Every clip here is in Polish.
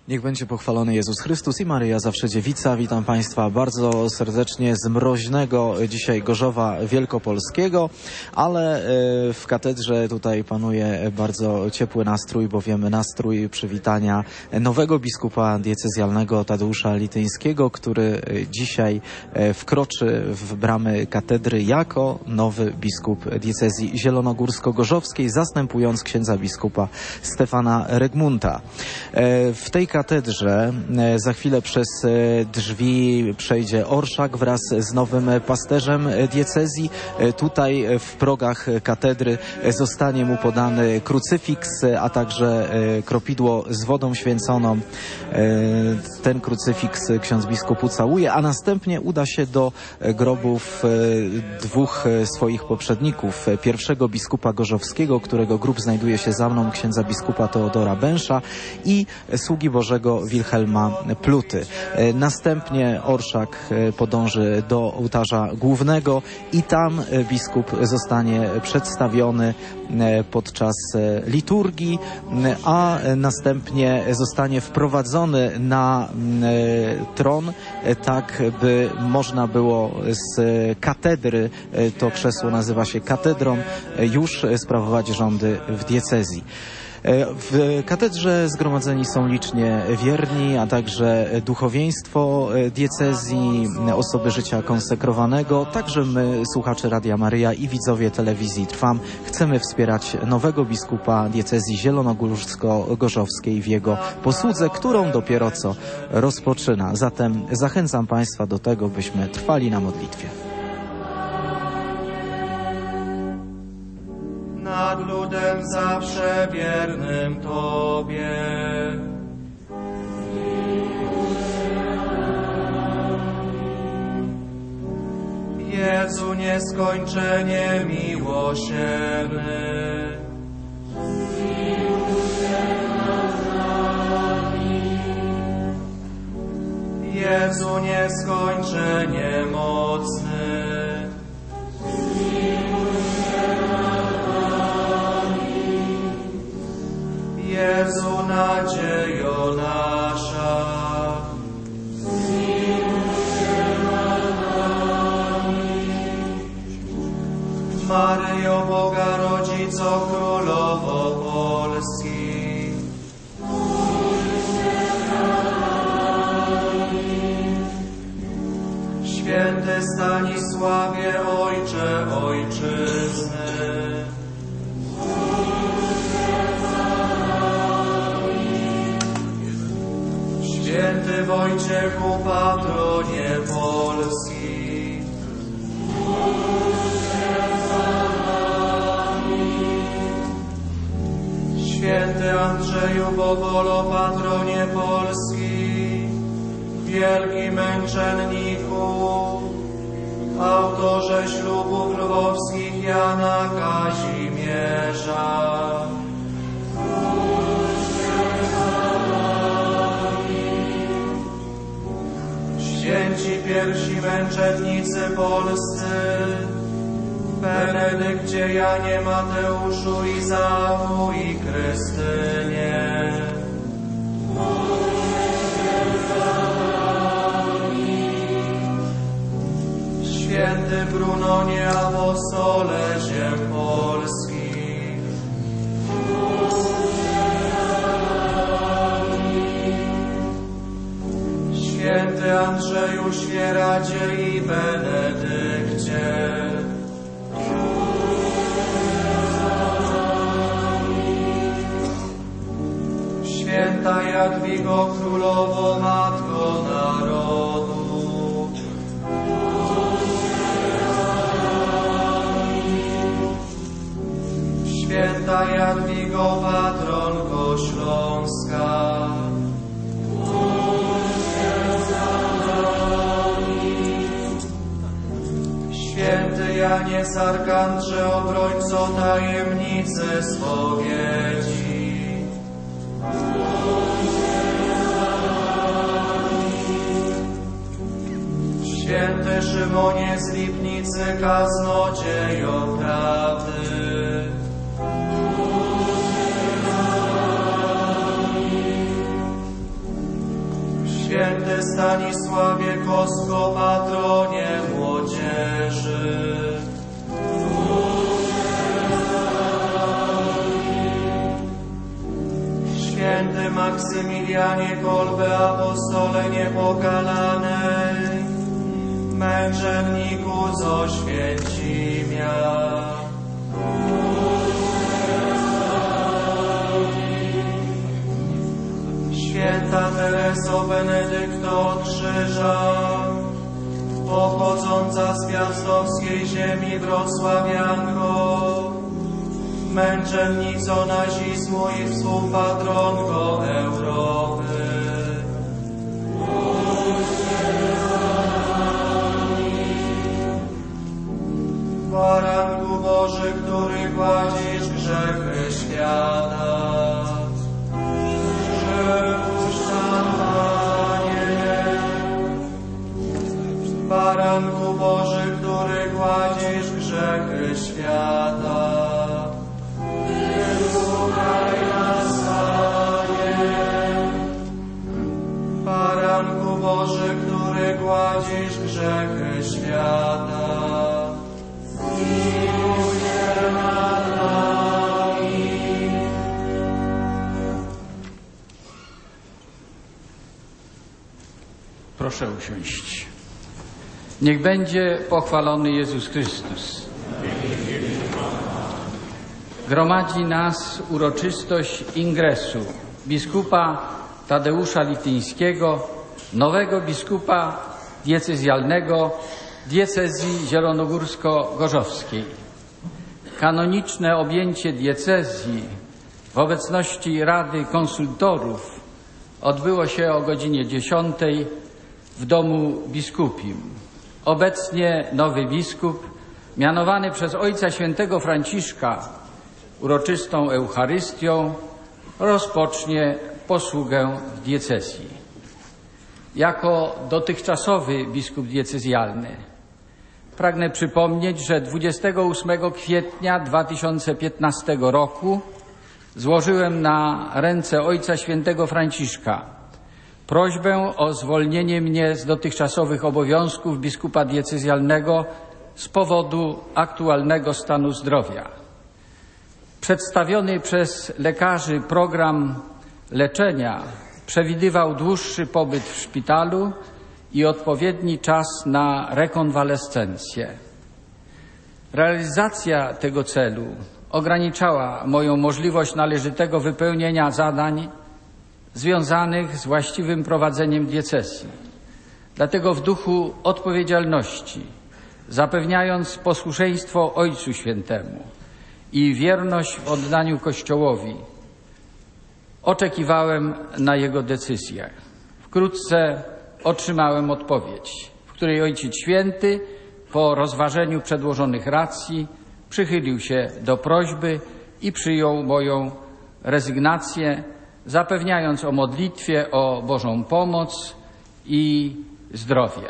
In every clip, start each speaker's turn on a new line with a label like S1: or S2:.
S1: Niech będzie pochwalony Jezus Chrystus i Maryja Zawsze Dziewica. Witam Państwa bardzo serdecznie z mroźnego dzisiaj Gorzowa Wielkopolskiego, ale w katedrze tutaj panuje bardzo ciepły nastrój, bowiem nastrój przywitania nowego biskupa diecezjalnego Tadeusza Lityńskiego, który dzisiaj wkroczy w bramy katedry jako nowy biskup diecezji zielonogórsko-gorzowskiej, zastępując księdza biskupa Stefana Regmunta. W tej katedrze za chwilę przez drzwi przejdzie orszak wraz z nowym pasterzem diecezji. Tutaj w progach katedry zostanie mu podany krucyfiks, a także kropidło z wodą święconą. Ten krucyfiks ksiądz biskup ucałuje, a następnie uda się do grobów dwóch swoich poprzedników. Pierwszego biskupa gorzowskiego, którego grób znajduje się za mną, księdza biskupa Teodora Bęsza, i sługi Bożego Wilhelma Pluty. Następnie orszak podąży do ołtarza głównego i tam biskup zostanie przedstawiony podczas liturgii, a następnie zostanie wprowadzony na tron, tak by można było z katedry, to krzesło nazywa się katedrą, już sprawować rządy w diecezji. W katedrze zgromadzeni są licznie wierni, a także duchowieństwo diecezji, osoby życia konsekrowanego, także my, słuchacze Radia Maryja i widzowie telewizji Trwam, chcemy wspierać nowego biskupa diecezji zielonogórsko-gorzowskiej w jego posłudze, którą dopiero co rozpoczyna. Zatem zachęcam Państwa do tego, byśmy trwali na modlitwie.
S2: Nad ludem zawsze wiernym Tobie. Jezu nieskończenie miłosierny, Jezu nieskończenie mocny, Jezu nadziejo nasza, Maryjo Boga Rodzico Królowo Polski, Święty Stanisławie Ojcze Ojczyzny, Święty Wojciechu, patronie Polski, Święty Andrzeju Bogolo, patronie Polski, wielki męczenniku, autorze ślubów lwowskich Jana Kazimierza, Święci pierwsi męczennicy polscy, Benedykcie, Janie, Mateuszu, Izaaku i Krystynie. Święty Brunonie, apostole ziem polskich. Święty Andrzeju Świeracie i Benedykcie. Święta Jadwigo Królowo, Matko Narodu. Święta Jadwigo, patronko Śląska. Święty Janie z Arkandrze, obrońco tajemnicy spowiedzi. Święty Szymonie z Lipnicy, kaznodziejo prawdy. Święty Stanisławie Kostko, patronie młodzieży. Święty Maksymilianie Kolbe, apostole niepokalanej, męczenniku z Oświęcimia. Święta Tereso Benedykto od Krzyża, pochodząca z piastowskiej ziemi wrocławianko, męczennico nazizmu i współpatronko Europy. Baranku Boży, który gładzisz grzechy świata, przypuść nam, Panie. Baranku Boży, który gładzisz grzechy świata, wysłuchaj nas, Panie. Baranku Boży, który gładzisz grzechy świata, miłuj się nad nami.
S3: Proszę usiąść. Niech będzie pochwalony Jezus Chrystus. Gromadzi nas uroczystość ingresu biskupa Tadeusza Lityńskiego, nowego biskupa diecezjalnego diecezji zielonogórsko-gorzowskiej. Kanoniczne objęcie diecezji w obecności Rady Konsultorów odbyło się o godzinie 10 w domu biskupim. Obecnie nowy biskup, mianowany przez Ojca Świętego Franciszka uroczystą Eucharystią, rozpocznie posługę w diecezji. Jako dotychczasowy biskup diecezjalny pragnę przypomnieć, że 28 kwietnia 2015 roku złożyłem na ręce Ojca Świętego Franciszka prośbę o zwolnienie mnie z dotychczasowych obowiązków biskupa diecezjalnego z powodu aktualnego stanu zdrowia. Przedstawiony przez lekarzy program leczenia przewidywał dłuższy pobyt w szpitalu i odpowiedni czas na rekonwalescencję. Realizacja tego celu ograniczała moją możliwość należytego wypełnienia zadań związanych z właściwym prowadzeniem diecezji. Dlatego w duchu odpowiedzialności, zapewniając posłuszeństwo Ojcu Świętemu i wierność w oddaniu Kościołowi, oczekiwałem na jego decyzję. Wkrótce otrzymałem odpowiedź, w której Ojciec Święty po rozważeniu przedłożonych racji przychylił się do prośby i przyjął moją rezygnację, zapewniając o modlitwie o Bożą pomoc i zdrowie.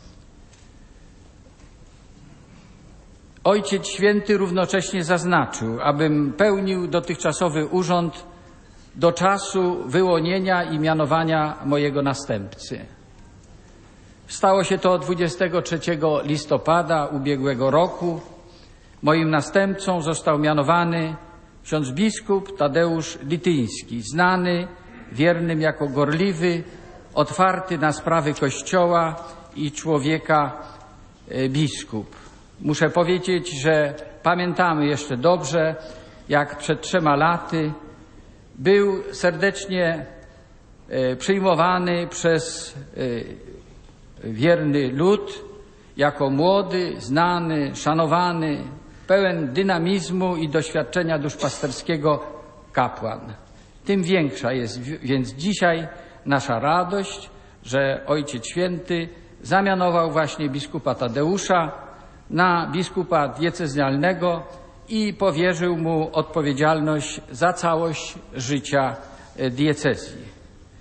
S3: Ojciec Święty równocześnie zaznaczył, abym pełnił dotychczasowy urząd do czasu wyłonienia i mianowania mojego następcy. Stało się to 23 listopada ubiegłego roku. Moim następcą został mianowany ksiądz biskup Tadeusz Lityński, znany wiernym jako gorliwy, otwarty na sprawy Kościoła i człowieka biskup. Muszę powiedzieć, że pamiętamy jeszcze dobrze, jak przed 3 laty był serdecznie przyjmowany przez wierny lud jako młody, znany, szanowany, pełen dynamizmu i doświadczenia duszpasterskiego kapłan. Tym większa jest więc dzisiaj nasza radość, że Ojciec Święty zamianował właśnie biskupa Tadeusza na biskupa diecezjalnego i powierzył mu odpowiedzialność za całość życia diecezji.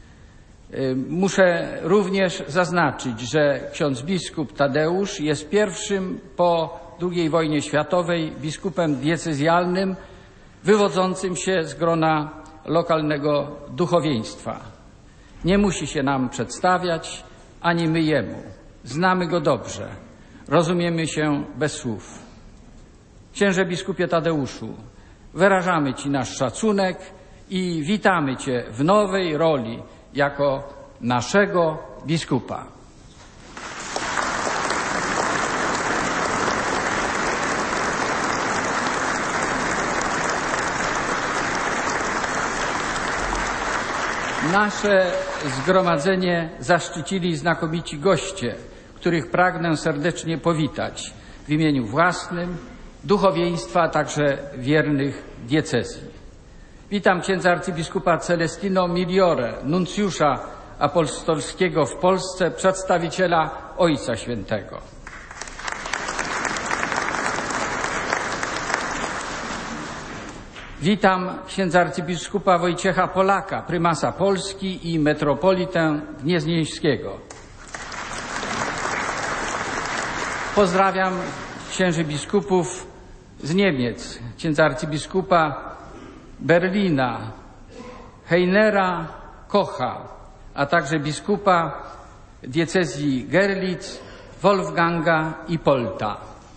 S3: Muszę również zaznaczyć, że ksiądz biskup Tadeusz jest pierwszym po II wojnie światowej biskupem diecezjalnym wywodzącym się z grona lokalnego duchowieństwa. Nie musi się nam przedstawiać, ani my jemu. Znamy go dobrze. Rozumiemy się bez słów. Księże biskupie Tadeuszu, wyrażamy Ci nasz szacunek i witamy Cię w nowej roli jako naszego biskupa. Nasze zgromadzenie zaszczycili znakomici goście, których pragnę serdecznie powitać w imieniu własnym, duchowieństwa, a także wiernych diecezji. Witam księdza arcybiskupa Celestino Migliore, nuncjusza apostolskiego w Polsce, przedstawiciela Ojca Świętego. Witam księdza arcybiskupa Wojciecha Polaka, prymasa Polski i metropolitę gnieźnieńskiego. Pozdrawiam księży biskupów z Niemiec, księdza arcybiskupa Berlina, Heinera Kocha, a także biskupa diecezji Görlitz, Wolfganga i Polta.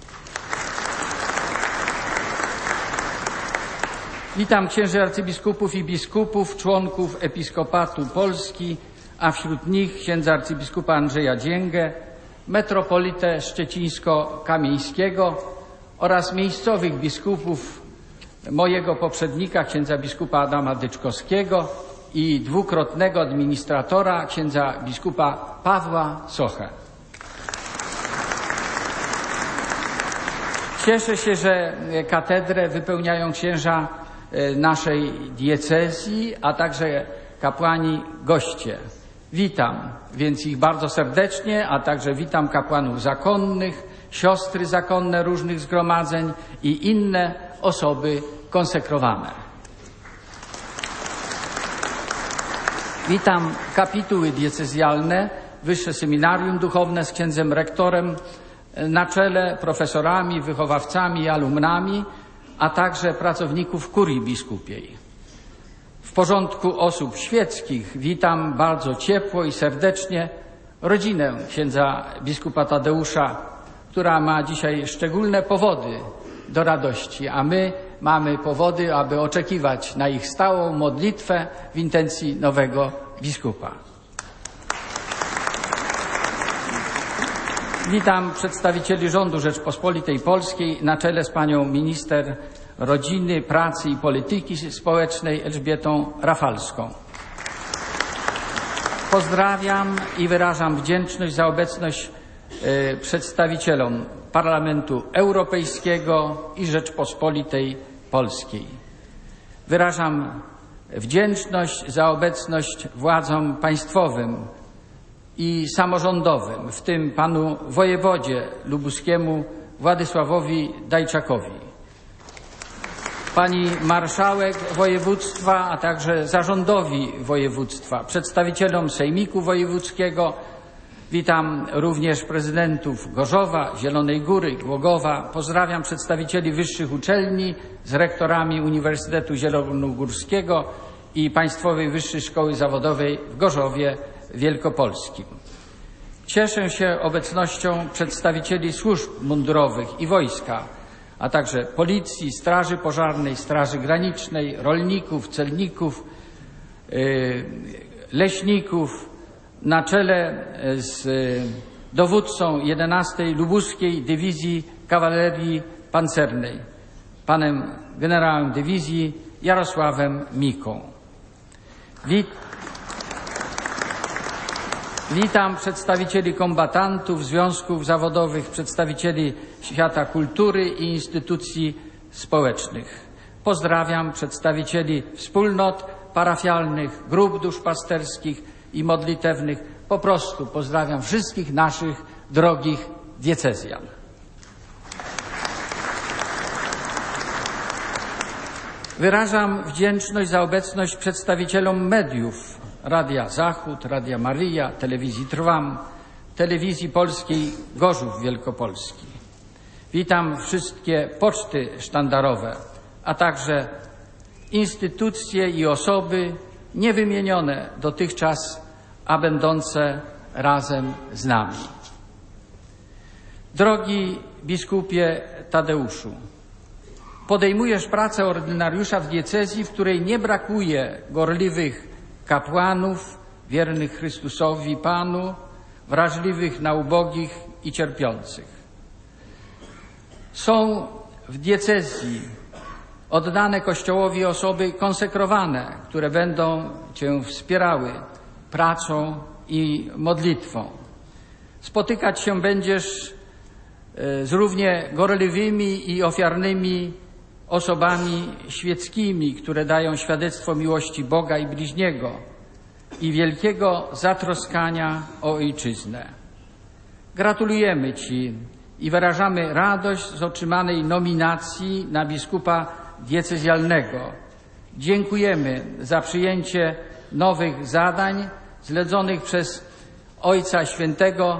S3: Witam księży arcybiskupów i biskupów, członków Episkopatu Polski, a wśród nich księdza arcybiskupa Andrzeja Dzięgę, metropolitę szczecińsko-kamieńskiego oraz miejscowych biskupów mojego poprzednika, księdza biskupa Adama Dyczkowskiego i dwukrotnego administratora, księdza biskupa Pawła Sochę. Cieszę się, że katedrę wypełniają księża naszej diecezji, a także kapłani goście. Witam więc ich bardzo serdecznie, a także witam kapłanów zakonnych, siostry zakonne różnych zgromadzeń i inne osoby konsekrowane. Witam kapituły diecezjalne, Wyższe Seminarium Duchowne z księdzem rektorem na czele, profesorami, wychowawcami i alumnami, a także pracowników kurii biskupiej. W porządku osób świeckich witam bardzo ciepło i serdecznie rodzinę księdza biskupa Tadeusza, która ma dzisiaj szczególne powody do radości, a my mamy powody, aby oczekiwać na ich stałą modlitwę w intencji nowego biskupa. Witam przedstawicieli rządu Rzeczpospolitej Polskiej na czele z panią minister Rodziny, Pracy i Polityki Społecznej Elżbietą Rafalską. Pozdrawiam i wyrażam wdzięczność za obecność przedstawicielom Parlamentu Europejskiego i Rzeczpospolitej Polskiej. Wyrażam wdzięczność za obecność władzom państwowym i samorządowym, w tym panu wojewodzie lubuskiemu Władysławowi Dajczakowi, pani marszałek województwa, a także zarządowi województwa, przedstawicielom Sejmiku Wojewódzkiego. Witam również prezydentów Gorzowa, Zielonej Góry, Głogowa. Pozdrawiam przedstawicieli wyższych uczelni z rektorami Uniwersytetu Zielonogórskiego i Państwowej Wyższej Szkoły Zawodowej w Gorzowie Wielkopolskim. Cieszę się obecnością przedstawicieli służb mundurowych i wojska, a także Policji, Straży Pożarnej, Straży Granicznej, rolników, celników, leśników, na czele z dowódcą 11. Lubuskiej Dywizji Kawalerii Pancernej, panem generałem dywizji Jarosławem Miką. Witam przedstawicieli kombatantów, związków zawodowych, przedstawicieli świata kultury i instytucji społecznych. Pozdrawiam przedstawicieli wspólnot parafialnych, grup duszpasterskich i modlitewnych. Po prostu pozdrawiam wszystkich naszych drogich diecezjan. Wyrażam wdzięczność za obecność przedstawicielom mediów, Radia Zachód, Radia Maryja, Telewizji Trwam, Telewizji Polskiej Gorzów Wielkopolski. Witam wszystkie poczty sztandarowe, a także instytucje i osoby niewymienione dotychczas a będące razem z nami. Drogi biskupie Tadeuszu, podejmujesz pracę ordynariusza w diecezji, w której nie brakuje gorliwych kapłanów, wiernych Chrystusowi Panu, wrażliwych na ubogich i cierpiących. Są w diecezji oddane Kościołowi osoby konsekrowane, które będą Cię wspierały pracą i modlitwą. Spotykać się będziesz z równie gorliwymi i ofiarnymi osobami świeckimi, które dają świadectwo miłości Boga i bliźniego i wielkiego zatroskania o ojczyznę. Gratulujemy Ci i wyrażamy radość z otrzymanej nominacji na biskupa diecezjalnego. Dziękujemy za przyjęcie nowych zadań zleconych przez Ojca Świętego,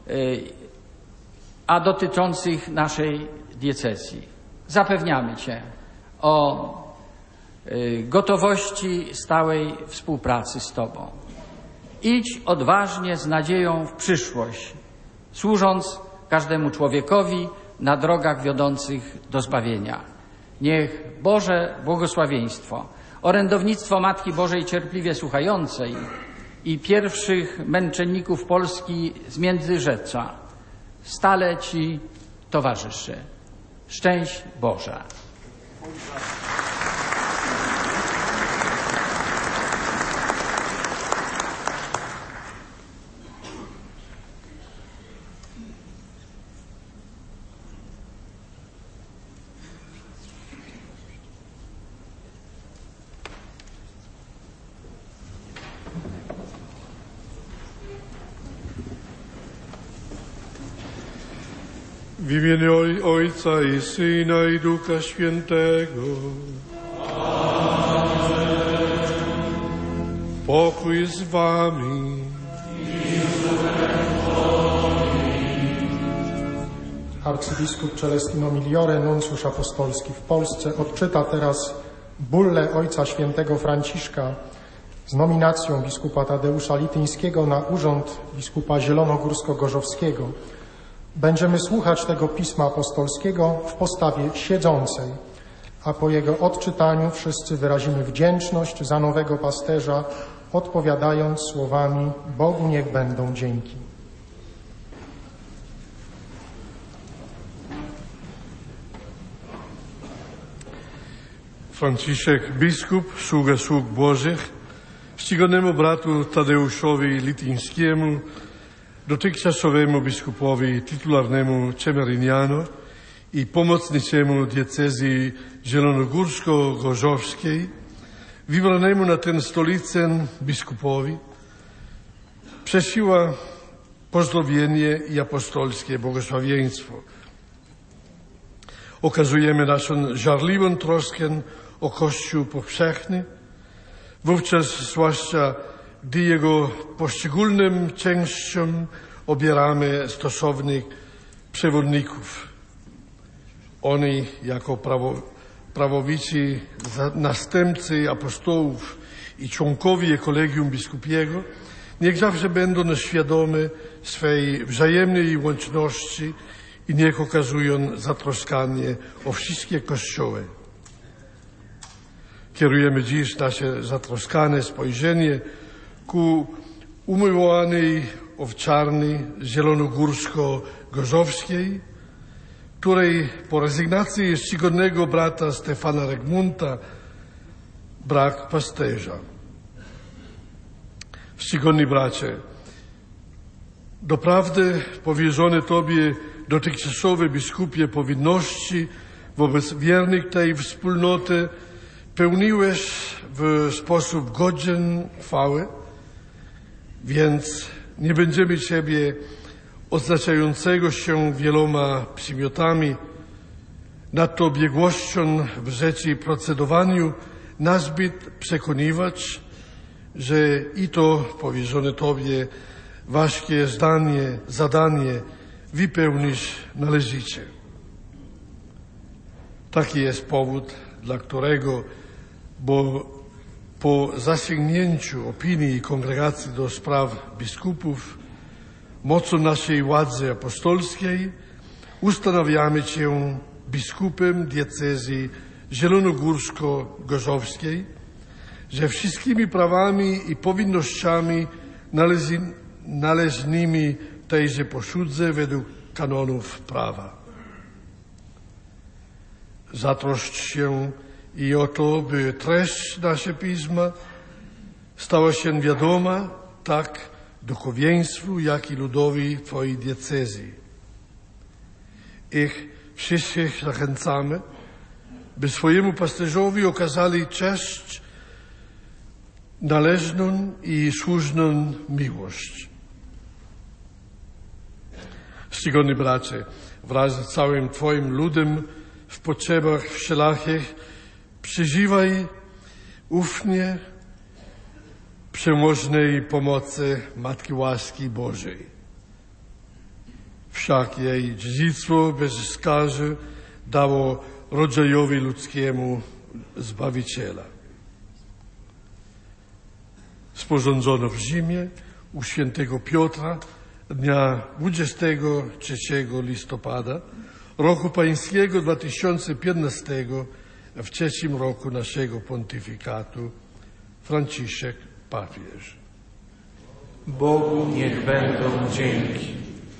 S3: a dotyczących naszej diecezji. Zapewniamy Cię o gotowości stałej współpracy z Tobą. Idź odważnie z nadzieją w przyszłość, służąc każdemu człowiekowi na drogach wiodących do zbawienia. Niech Boże błogosławieństwo, orędownictwo Matki Bożej cierpliwie słuchającej i pierwszych męczenników Polski z Międzyrzecza stale Ci towarzyszy. Szczęść Boże.
S4: W imieniu Ojca i Syna i Ducha Świętego. Amen. Pokój z wami.
S5: Arcybiskup Celestino Migliore, nuncjusz apostolski w Polsce, odczyta teraz bullę Ojca Świętego Franciszka z nominacją biskupa Tadeusza Lityńskiego na urząd biskupa zielonogórsko-gorzowskiego. Będziemy słuchać tego pisma apostolskiego w postawie siedzącej, a po jego odczytaniu wszyscy wyrazimy wdzięczność za nowego pasterza, odpowiadając słowami: Bogu niech będą dzięki.
S4: Franciszek, biskup, sługa sług Bożych, czcigodnemu bratu Tadeuszowi Lityńskiemu, dotychczasowemu biskupowi tytularnemu Ciemierignano i pomocniczemu diecezji zielonogórsko-gorzowskiej, wybranemu na tę stolicę biskupowi, przesiła pozdrowienie i apostolskie błogosławieństwo. Okazujemy naszą żarliwą troskę o Kościół powszechny, wówczas zwłaszcza gdy jego poszczególnym częściom obieramy stosownych przewodników. Oni jako prawowici następcy apostołów i członkowie kolegium biskupiego niech zawsze będą świadomi swej wzajemnej łączności i niech okazują zatroskanie o wszystkie kościoły. Kierujemy dziś nasze zatroskane spojrzenie ku umiłowanej owczarni zielonogórsko-gorzowskiej, której po rezygnacji czcigodnego brata Stefana Regmunta brak pasterza. Czcigodny bracie, doprawdy powierzone Tobie dotychczasowe biskupie powinności wobec wiernych tej wspólnoty pełniłeś w sposób godzien chwały, więc nie będziemy Ciebie odznaczającego się wieloma przymiotami, nadto biegłością w rzeczy procedowaniu nazbyt przekonywać, że i to powierzone Tobie ważkie zadanie wypełnisz należycie. Taki jest powód, dla którego, bo Po zasięgnięciu opinii Kongregacji do Spraw Biskupów mocą naszej władzy apostolskiej ustanawiamy Cię biskupem diecezji zielonogórsko-gorzowskiej ze wszystkimi prawami i powinnościami należnymi tejże posłudze według kanonów prawa. Zatroszcz się i o to, by treść nasze pisma stała się wiadoma tak duchowieństwu, jak i ludowi Twojej diecezji. Ich wszystkich zachęcamy, by swojemu pasterzowi okazali cześć, należną i słuszną miłość. Czcigodny bracie, wraz z całym Twoim ludem w potrzebach wszelakich przeżywaj ufnie przemożnej pomocy Matki Łaski Bożej. Wszak jej dziedzictwo bez skazy dało rodzajowi ludzkiemu Zbawiciela. Sporządzono w Rzymie u świętego Piotra dnia 23 listopada roku pańskiego 2015 w trzecim roku naszego pontyfikatu Franciszek papież.
S6: Bogu niech będą dzięki.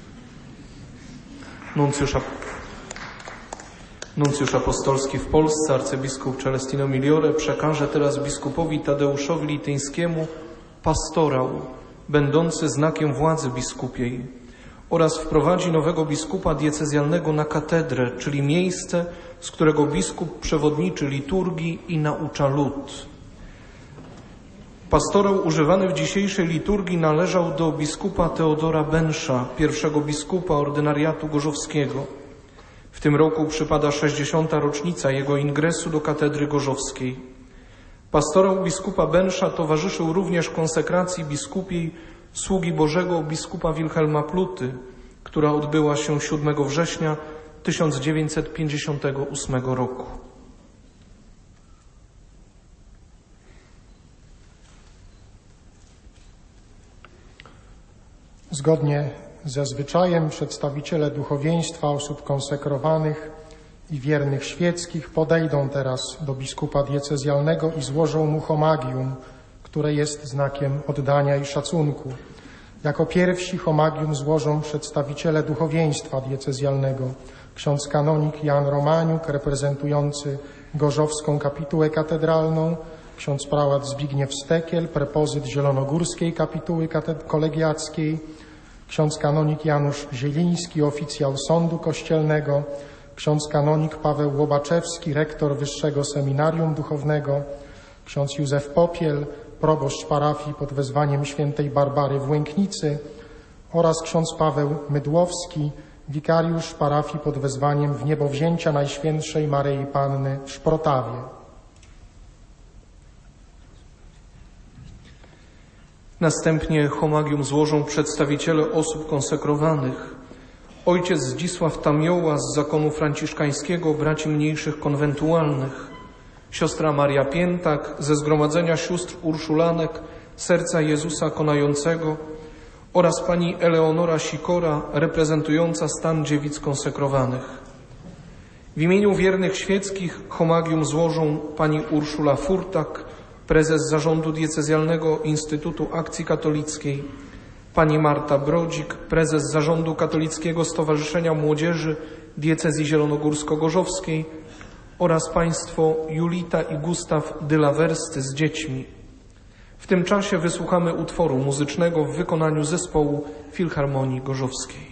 S6: Nuncjusz apostolski w Polsce, arcybiskup Celestino Migliore, przekaże teraz biskupowi Tadeuszowi Lityńskiemu pastorał, będący znakiem władzy biskupiej, oraz wprowadzi nowego biskupa diecezjalnego na katedrę, czyli miejsce, z którego biskup przewodniczy liturgii i naucza lud. Pastorał używany w dzisiejszej liturgii należał do biskupa Teodora Bensza, pierwszego biskupa ordynariatu gorzowskiego. W tym roku przypada 60. rocznica jego ingresu do katedry gorzowskiej. Pastorał biskupa Bensza towarzyszył również konsekracji biskupiej sługi Bożego biskupa Wilhelma Pluty, która odbyła się 7 września 1958 roku.
S5: Zgodnie ze zwyczajem przedstawiciele duchowieństwa osób konsekrowanych i wiernych świeckich podejdą teraz do biskupa diecezjalnego i złożą mu homagium, które jest znakiem oddania i szacunku. Jako pierwsi homagium złożą przedstawiciele duchowieństwa diecezjalnego. Ksiądz kanonik Jan Romaniuk, reprezentujący Gorzowską Kapitułę Katedralną, ksiądz prałat Zbigniew Stekiel, prepozyt Zielonogórskiej Kapituły Kolegiackiej, ksiądz kanonik Janusz Zieliński, oficjał Sądu Kościelnego, ksiądz kanonik Paweł Łobaczewski, rektor Wyższego Seminarium Duchownego, ksiądz Józef Popiel, proboszcz parafii pod wezwaniem świętej Barbary w Łęknicy oraz ksiądz Paweł Mydłowski, wikariusz parafii pod wezwaniem Wniebowzięcia Najświętszej Maryi Panny w Szprotawie.
S6: Następnie homagium złożą przedstawiciele osób konsekrowanych. Ojciec Zdzisław Tamioła z zakonu franciszkańskiego braci mniejszych konwentualnych, siostra Maria Piętak ze Zgromadzenia Sióstr Urszulanek Serca Jezusa Konającego oraz pani Eleonora Sikora reprezentująca stan dziewic konsekrowanych. W imieniu wiernych świeckich homagium złożą pani Urszula Furtak, prezes Zarządu Diecezjalnego Instytutu Akcji Katolickiej, pani Marta Brodzik, prezes Zarządu Katolickiego Stowarzyszenia Młodzieży Diecezji Zielonogórsko-Gorzowskiej oraz państwo Julita i Gustaw Dylawerscy z dziećmi. W tym czasie wysłuchamy utworu muzycznego w wykonaniu zespołu Filharmonii Gorzowskiej.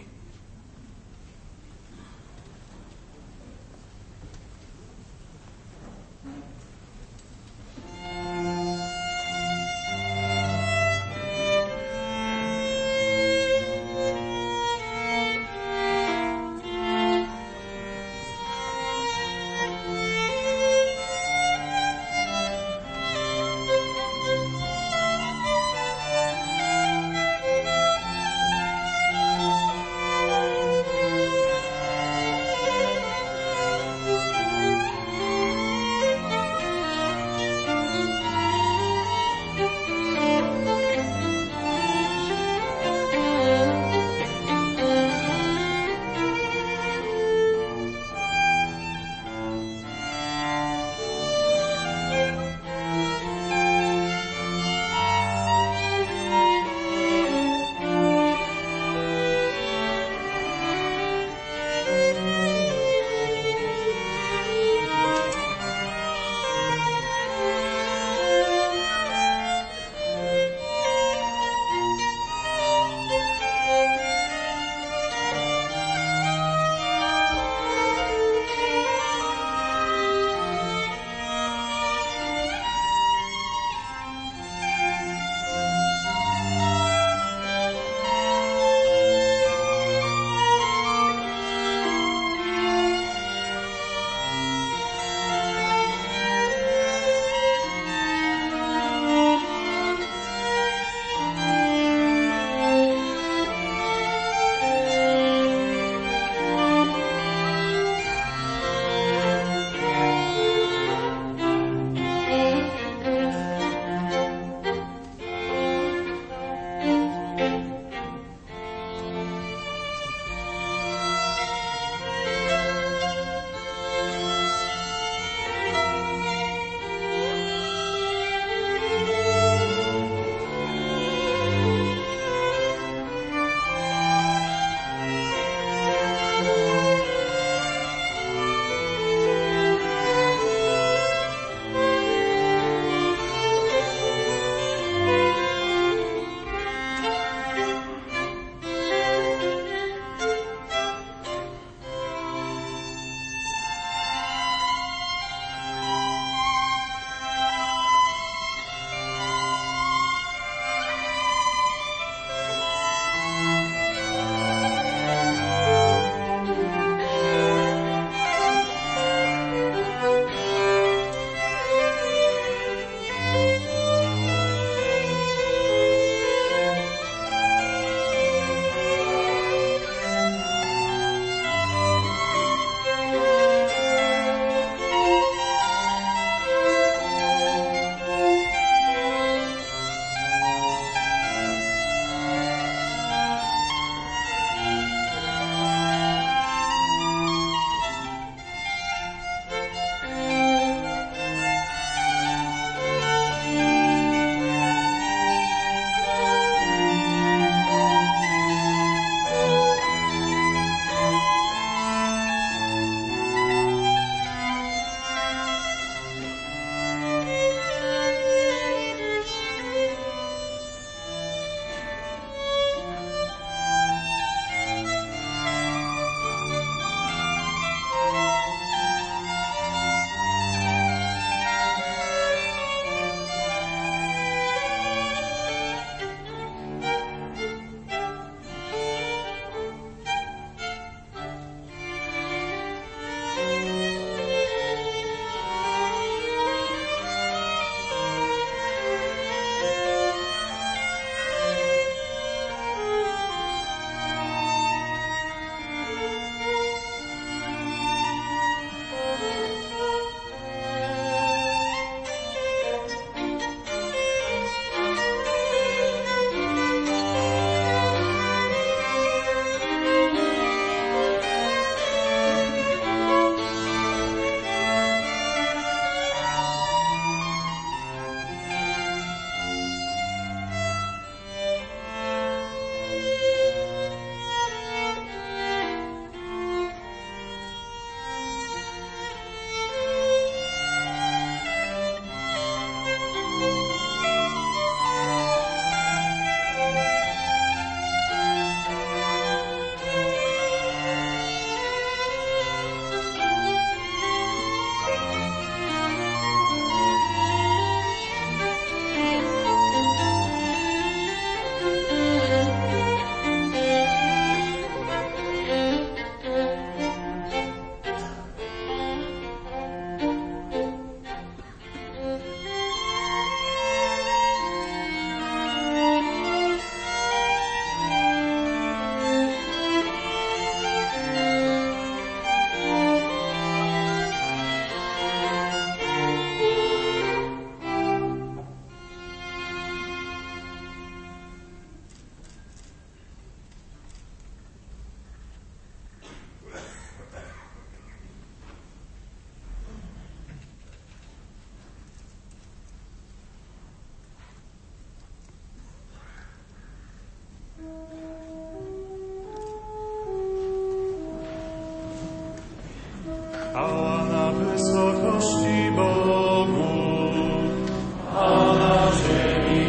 S2: Chwała na wysokości Bogu, a na ziemi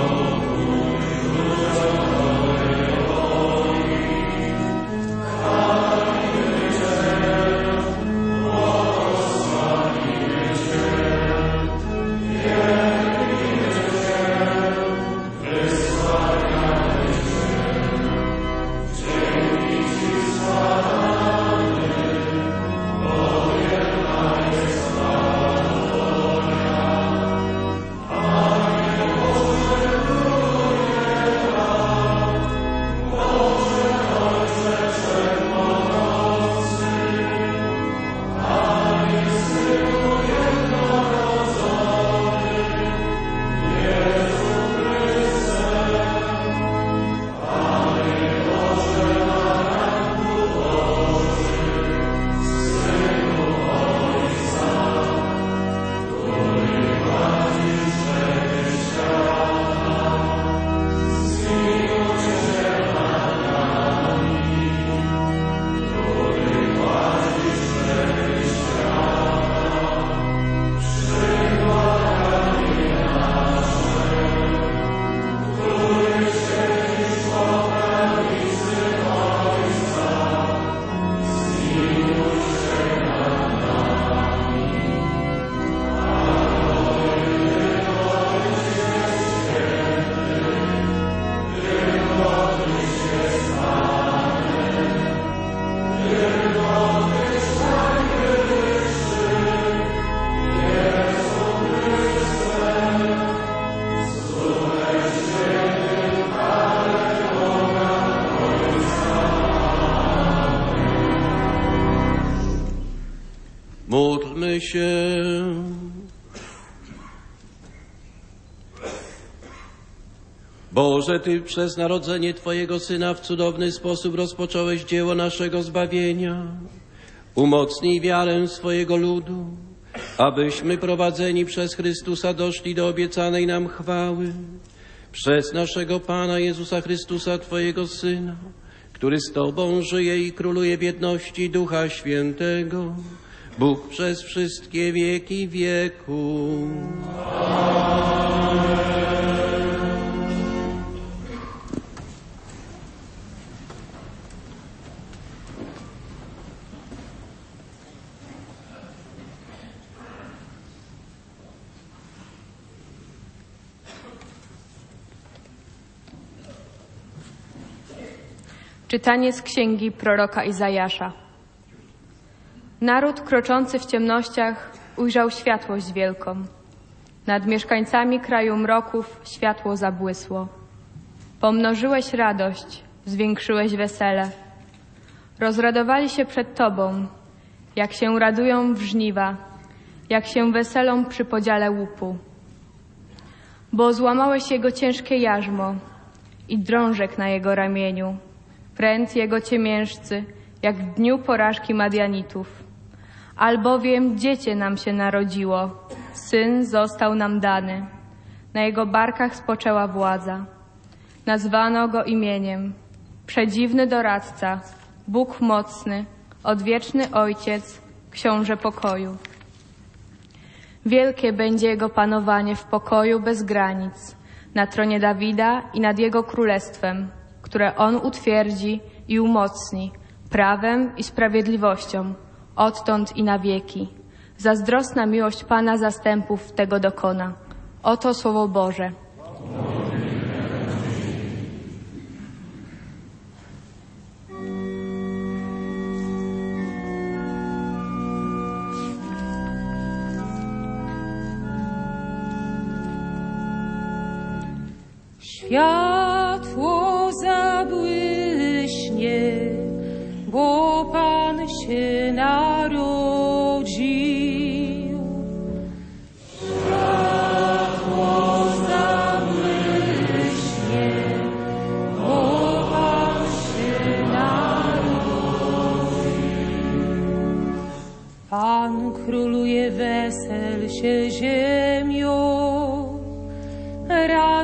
S7: Módlmy się. Boże, Ty przez narodzenie Twojego Syna w cudowny sposób rozpocząłeś dzieło naszego zbawienia. Umocnij wiarę swojego ludu, abyśmy prowadzeni przez Chrystusa doszli do obiecanej nam chwały. Przez naszego Pana Jezusa Chrystusa, Twojego Syna, który z Tobą żyje i króluje w jedności Ducha Świętego, Bóg przez wszystkie wieki wieków. Amen.
S8: Czytanie z księgi proroka Izajasza. Naród kroczący w ciemnościach ujrzał światłość wielką. Nad mieszkańcami kraju mroków światło zabłysło. Pomnożyłeś radość, zwiększyłeś wesele. Rozradowali się przed Tobą, jak się radują w żniwa, jak się weselą przy podziale łupu. Bo złamałeś jego ciężkie jarzmo i drążek na jego ramieniu, pręt jego ciemiężcy, jak w dniu porażki Madianitów. Albowiem dziecię nam się narodziło, syn został nam dany. Na jego barkach spoczęła władza. Nazwano go imieniem Przedziwny Doradca, Bóg Mocny, Odwieczny Ojciec, Książę Pokoju. Wielkie będzie jego panowanie w pokoju bez granic, na tronie Dawida i nad jego królestwem, które on utwierdzi i umocni prawem i sprawiedliwością, odtąd i na wieki. Zazdrosna miłość Pana zastępów tego dokona. Oto Słowo Boże.
S9: Światło zabłyśnie, bo Pan się narodził. Światło zabłyśnie, bo Pan się narodził. Pan króluje, wesel się ziemią.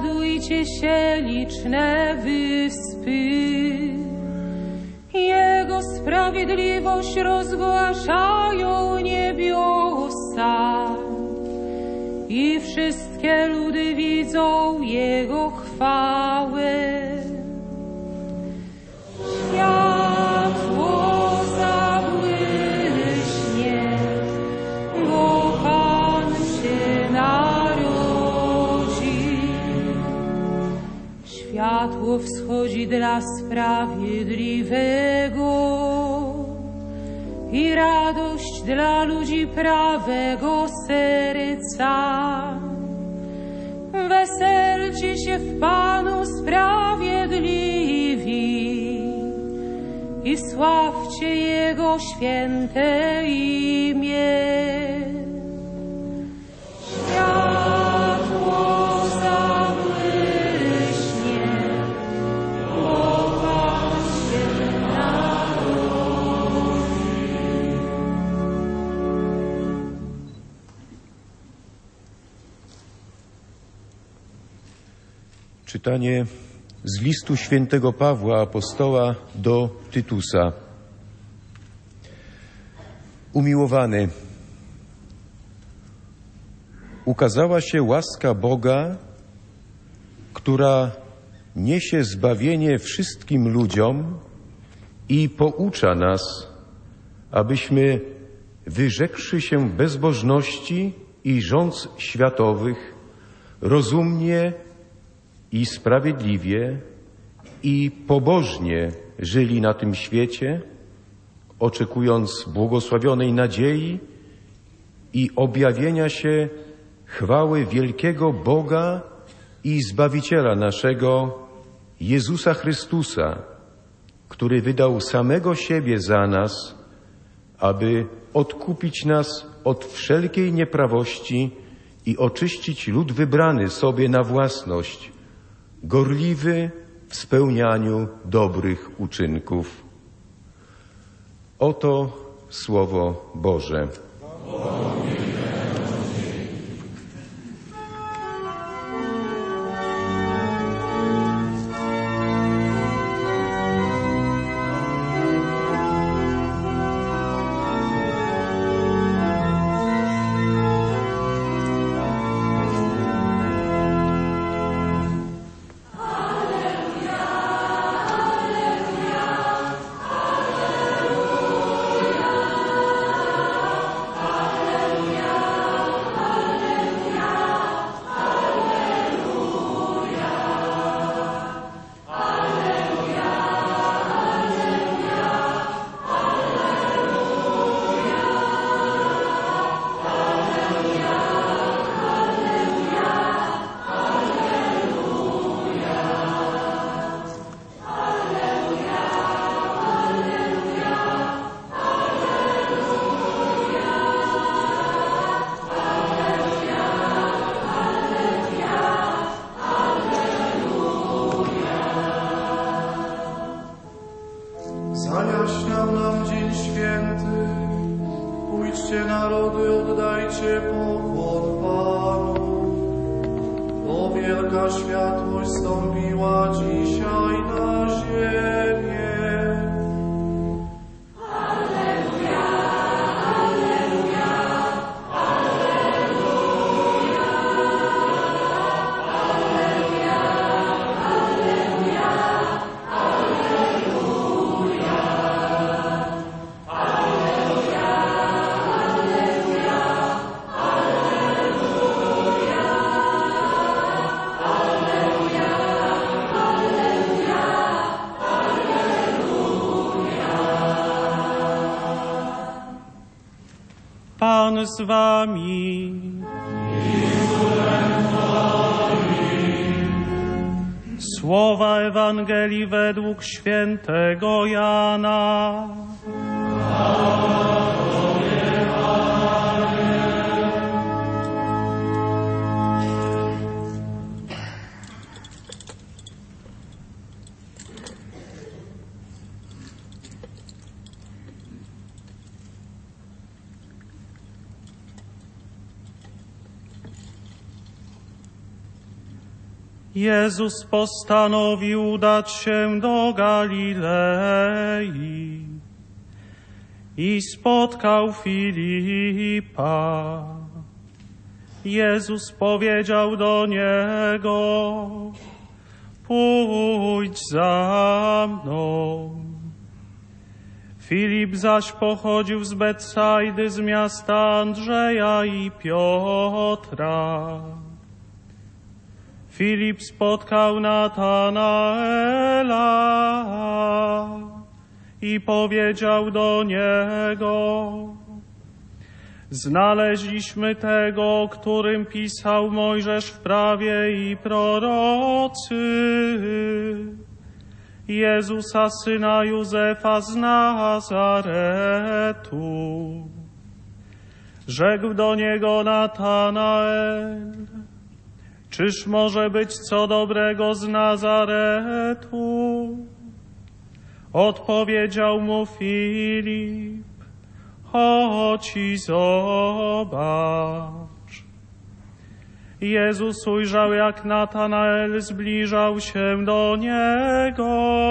S9: Radujcie się, liczne wyspy, Jego Jego sprawiedliwość rozgłaszają niebiosa i wszystkie ludy widzą Jego chwałę. Światło zabłyśnie, bo Pan się narodzi. Światło wschodzi dla sprawiedliwego i radość dla ludzi prawego serca. Weselcie się w Panu sprawiedliwi i sławcie Jego święte imię. Światło zabłyśnie, bo Pan się narodzi.
S10: Czytanie z listu świętego Pawła apostoła do Tytusa. Umiłowany, ukazała się łaska Boga, która niesie zbawienie wszystkim ludziom i poucza nas, abyśmy, wyrzekłszy się bezbożności i rządz światowych, rozumnie i sprawiedliwie i pobożnie żyli na tym świecie, oczekując błogosławionej nadziei i objawienia się chwały wielkiego Boga i Zbawiciela naszego, Jezusa Chrystusa, który wydał samego siebie za nas, aby odkupić nas od wszelkiej nieprawości i oczyścić lud wybrany sobie na własność, gorliwy w spełnianiu dobrych uczynków. Oto Słowo Boże.
S2: Zajaśniał nam dzień święty, pójdźcie narody, oddajcie pokłon Panu, bo wielka światłość stąpiła dzisiaj na ziemię.
S11: Pan z wami. Słowa Ewangelii według świętego Jana. Jezus postanowił udać się do Galilei i spotkał Filipa. Jezus powiedział do niego: pójdź za mną. Filip zaś pochodził z Betsajdy, z miasta Andrzeja i Piotra. Filip spotkał Natanaela i powiedział do niego: znaleźliśmy tego, o którym pisał Mojżesz w prawie i prorocy, Jezusa, syna Józefa z Nazaretu. Rzekł do niego Natanael: czyż może być co dobrego z Nazaretu? Odpowiedział mu Filip: chodź i zobacz. Jezus ujrzał, jak Natanael zbliżał się do niego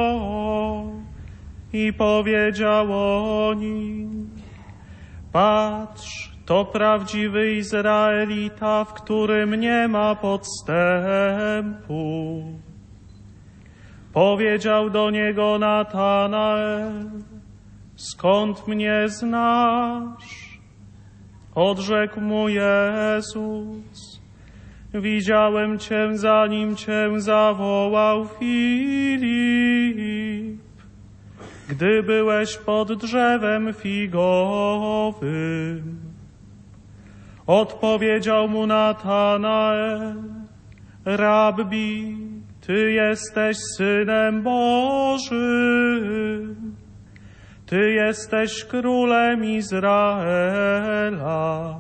S11: i powiedział o nim: patrz, to prawdziwy Izraelita, w którym nie ma podstępu. Powiedział do niego Natanael: skąd mnie znasz? Odrzekł mu Jezus: widziałem Cię, zanim Cię zawołał Filip, gdy byłeś pod drzewem figowym. Odpowiedział mu Natanael: Rabbi, Ty jesteś Synem Bożym, Ty jesteś Królem Izraela.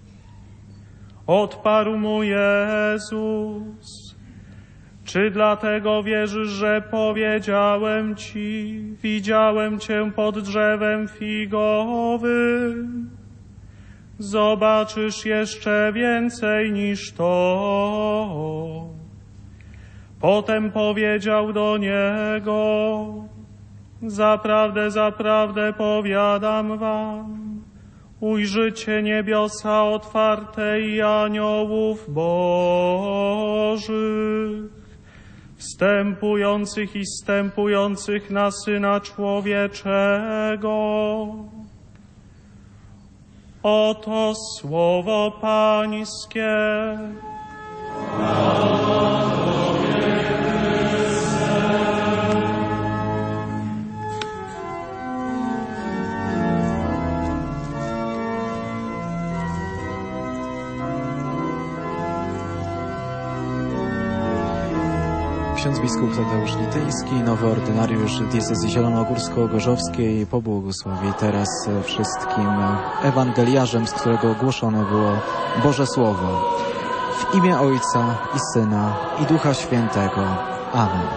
S11: Odparł mu Jezus: czy dlatego wierzysz, że powiedziałem Ci, widziałem Cię pod drzewem figowym? Zobaczysz jeszcze więcej niż to. Potem powiedział do niego: zaprawdę, zaprawdę powiadam wam, ujrzycie niebiosa otwarte i aniołów Bożych, wstępujących i zstępujących na Syna Człowieczego. Oto słowo Pańskie.
S1: Ksiądz biskup Tadeusz Lityński, nowy ordynariusz diecezji zielonogórsko-gorzowskiej, pobłogosławi teraz wszystkim ewangeliarzem, z którego ogłoszone było Boże Słowo. W imię Ojca i Syna i Ducha Świętego. Amen.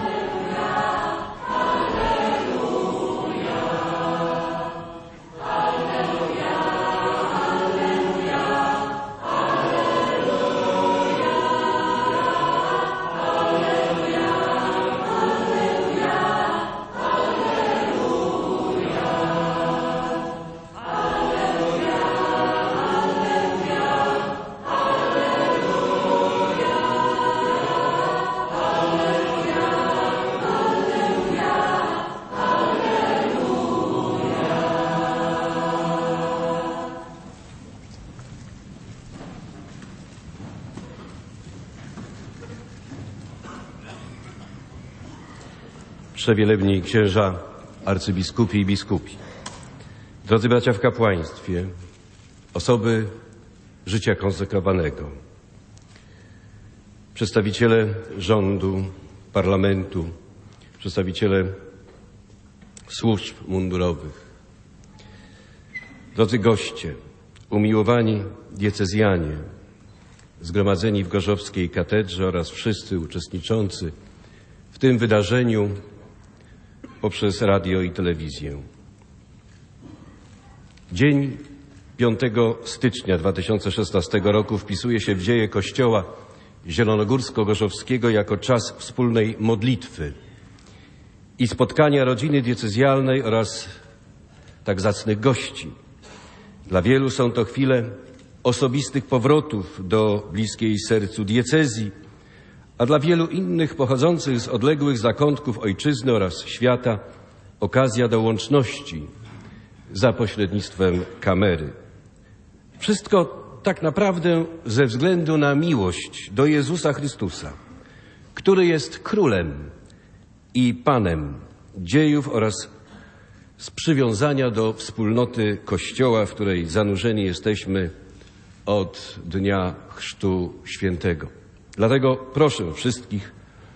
S12: Przewielebni księża, arcybiskupi i biskupi, drodzy bracia w kapłaństwie, osoby życia konsekrowanego, przedstawiciele rządu, parlamentu, przedstawiciele służb mundurowych, drodzy goście, umiłowani diecezjanie, zgromadzeni w gorzowskiej katedrze oraz wszyscy uczestniczący w tym wydarzeniu poprzez radio i telewizję. Dzień 5 stycznia 2016 roku wpisuje się w dzieje Kościoła Zielonogórsko-Gorzowskiego jako czas wspólnej modlitwy i spotkania rodziny diecezjalnej oraz tak zacnych gości. Dla wielu są to chwile osobistych powrotów do bliskiej sercu diecezji, a dla wielu innych pochodzących z odległych zakątków ojczyzny oraz świata okazja do łączności za pośrednictwem kamery. Wszystko tak naprawdę ze względu na miłość do Jezusa Chrystusa, który jest Królem i Panem dziejów oraz z przywiązania do wspólnoty Kościoła, w której zanurzeni jesteśmy od dnia Chrztu Świętego. Dlatego proszę wszystkich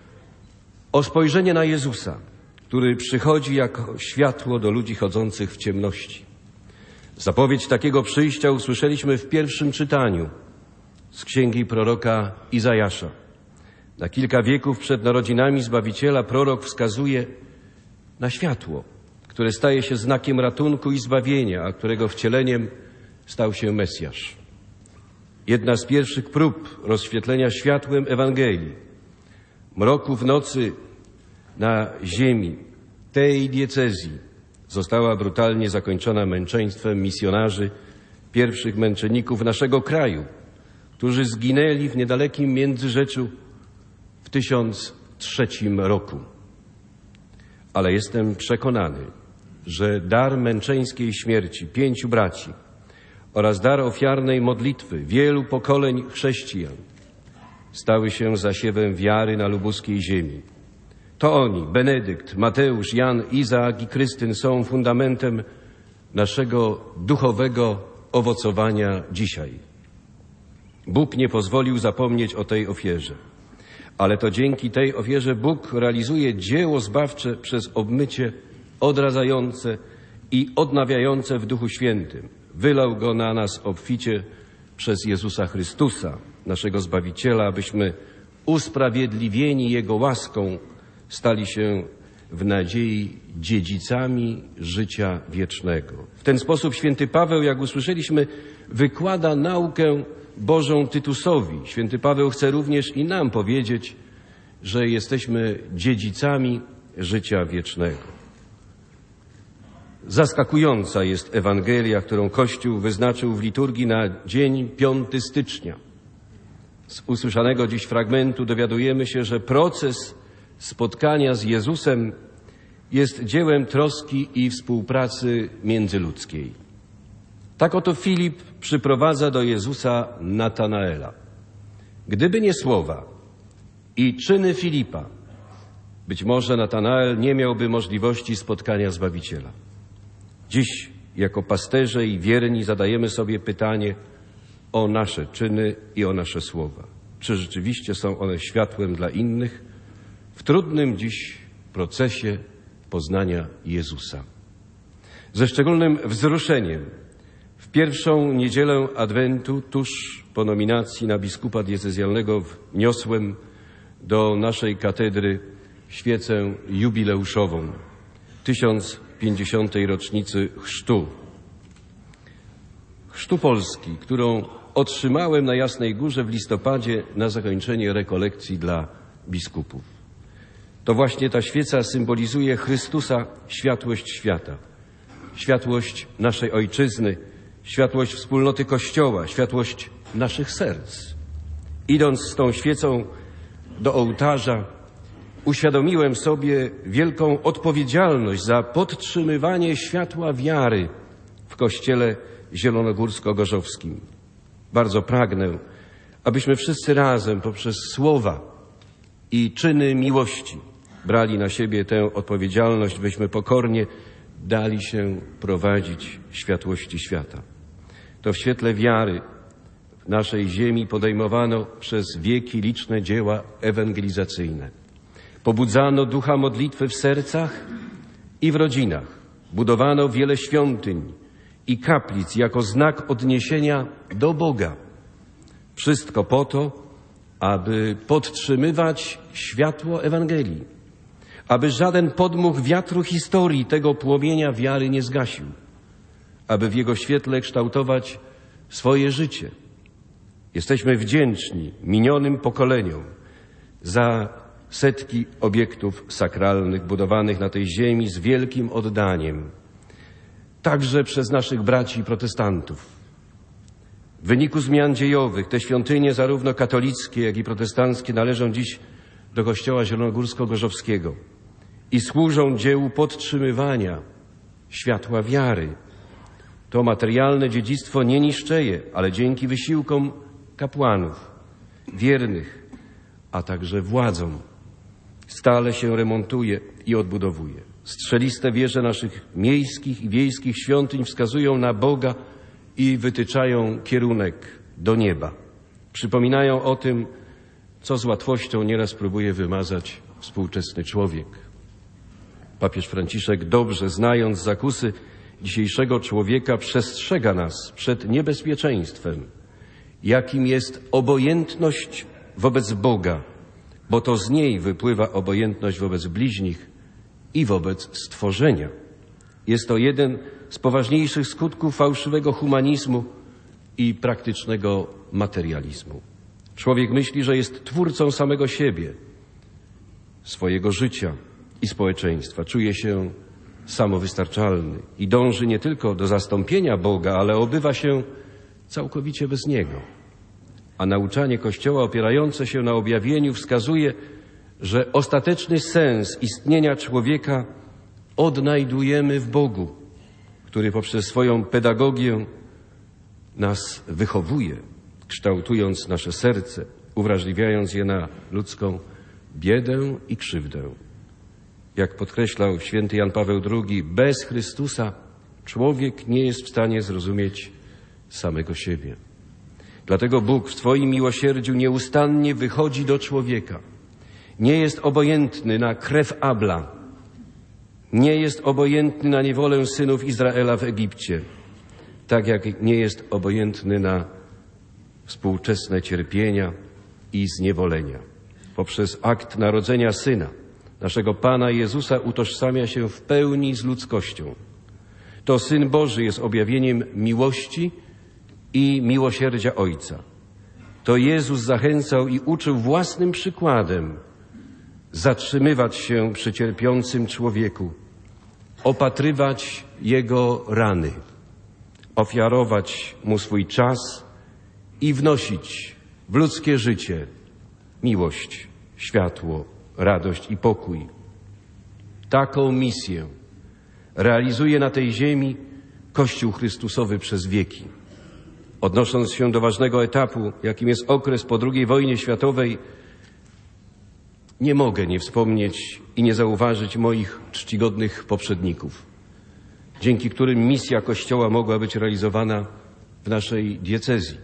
S12: o spojrzenie na Jezusa, który przychodzi jako światło do ludzi chodzących w ciemności. Zapowiedź takiego przyjścia usłyszeliśmy w pierwszym czytaniu z księgi proroka Izajasza. Na kilka wieków przed narodzinami Zbawiciela prorok wskazuje na światło, które staje się znakiem ratunku i zbawienia, a którego wcieleniem stał się Mesjasz. Jedna z pierwszych prób rozświetlenia światłem Ewangelii, mroku w nocy na ziemi tej diecezji została brutalnie zakończona męczeństwem misjonarzy, pierwszych męczenników naszego kraju, którzy zginęli w niedalekim Międzyrzeczu w 1003 roku. Ale jestem przekonany, że dar męczeńskiej śmierci 5 braci oraz dar ofiarnej modlitwy wielu pokoleń chrześcijan stały się zasiewem wiary na lubuskiej ziemi. To oni, Benedykt, Mateusz, Jan, Izaak i Krystyn, są fundamentem naszego duchowego owocowania dzisiaj. Bóg nie pozwolił zapomnieć o tej ofierze, ale to dzięki tej ofierze Bóg realizuje dzieło zbawcze przez obmycie odradzające i odnawiające w Duchu Świętym. Wylał go na nas obficie przez Jezusa Chrystusa, naszego Zbawiciela, abyśmy usprawiedliwieni Jego łaską stali się w nadziei dziedzicami życia wiecznego. W ten sposób święty Paweł, jak usłyszeliśmy, wykłada naukę Bożą Tytusowi. Święty Paweł chce również i nam powiedzieć, że jesteśmy dziedzicami życia wiecznego. Zaskakująca jest Ewangelia, którą Kościół wyznaczył w liturgii na dzień 5 stycznia. Z usłyszanego dziś fragmentu dowiadujemy się, że proces spotkania z Jezusem jest dziełem troski i współpracy międzyludzkiej. Tak oto Filip przyprowadza do Jezusa Natanaela. Gdyby nie słowa i czyny Filipa, być może Natanael nie miałby możliwości spotkania Zbawiciela. Dziś, jako pasterze i wierni, zadajemy sobie pytanie o nasze czyny i o nasze słowa. Czy rzeczywiście są one światłem dla innych w trudnym dziś procesie poznania Jezusa? Ze szczególnym wzruszeniem w pierwszą niedzielę Adwentu, tuż po nominacji na biskupa diecezjalnego, wniosłem do naszej katedry świecę jubileuszową 1050. rocznicy chrztu. Chrztu Polski, którą otrzymałem na Jasnej Górze w listopadzie na zakończenie rekolekcji dla biskupów. To właśnie ta świeca symbolizuje Chrystusa, światłość świata, światłość naszej ojczyzny, światłość wspólnoty Kościoła, światłość naszych serc. Idąc z tą świecą do ołtarza, uświadomiłem sobie wielką odpowiedzialność za podtrzymywanie światła wiary w Kościele zielonogórsko-gorzowskim. Bardzo pragnę, abyśmy wszyscy razem poprzez słowa i czyny miłości brali na siebie tę odpowiedzialność, byśmy pokornie dali się prowadzić światłości świata. To w świetle wiary w naszej ziemi podejmowano przez wieki liczne dzieła ewangelizacyjne. Pobudzano ducha modlitwy w sercach i w rodzinach. Budowano wiele świątyń i kaplic jako znak odniesienia do Boga. Wszystko po to, aby podtrzymywać światło Ewangelii, aby żaden podmuch wiatru historii tego płomienia wiary nie zgasił, aby w jego świetle kształtować swoje życie. Jesteśmy wdzięczni minionym pokoleniom za setki obiektów sakralnych budowanych na tej ziemi z wielkim oddaniem. także przez naszych braci protestantów. W wyniku zmian dziejowych te świątynie, zarówno katolickie, jak i protestanckie, należą dziś do Kościoła Zielonogórsko-Gorzowskiego i służą dziełu podtrzymywania światła wiary. To materialne dziedzictwo nie niszczeje, ale dzięki wysiłkom kapłanów, wiernych, a także władzom stale się remontuje i odbudowuje. Strzeliste wieże naszych miejskich i wiejskich świątyń wskazują na Boga i wytyczają kierunek do nieba. Przypominają o tym, co z łatwością nieraz próbuje wymazać współczesny człowiek. Papież Franciszek, dobrze znając zakusy dzisiejszego człowieka, przestrzega nas przed niebezpieczeństwem, jakim jest obojętność wobec Boga, bo to z niej wypływa obojętność wobec bliźnich i wobec stworzenia. Jest to jeden z poważniejszych skutków fałszywego humanizmu i praktycznego materializmu. Człowiek myśli, że jest twórcą samego siebie, swojego życia i społeczeństwa. Czuje się samowystarczalny i dąży nie tylko do zastąpienia Boga, ale obywa się całkowicie bez Niego. A nauczanie Kościoła opierające się na objawieniu wskazuje, że ostateczny sens istnienia człowieka odnajdujemy w Bogu, który poprzez swoją pedagogię nas wychowuje, kształtując nasze serce, uwrażliwiając je na ludzką biedę i krzywdę. Jak podkreślał święty Jan Paweł II, bez Chrystusa człowiek nie jest w stanie zrozumieć samego siebie. Dlatego Bóg w swoim miłosierdziu nieustannie wychodzi do człowieka. Nie jest obojętny na krew Abla. Nie jest obojętny na niewolę synów Izraela w Egipcie. Tak jak nie jest obojętny na współczesne cierpienia i zniewolenia. Poprzez akt narodzenia Syna, naszego Pana Jezusa, utożsamia się w pełni z ludzkością. To Syn Boży jest objawieniem miłości i miłosierdzia Ojca. To Jezus zachęcał i uczył własnym przykładem zatrzymywać się przy cierpiącym człowieku, opatrywać jego rany, ofiarować mu swój czas i wnosić w ludzkie życie miłość, światło, radość i pokój. Taką misję realizuje na tej ziemi Kościół Chrystusowy przez wieki. Odnosząc się do ważnego etapu, jakim jest okres po II wojnie światowej, nie mogę nie wspomnieć i nie zauważyć moich czcigodnych poprzedników, dzięki którym misja Kościoła mogła być realizowana w naszej diecezji.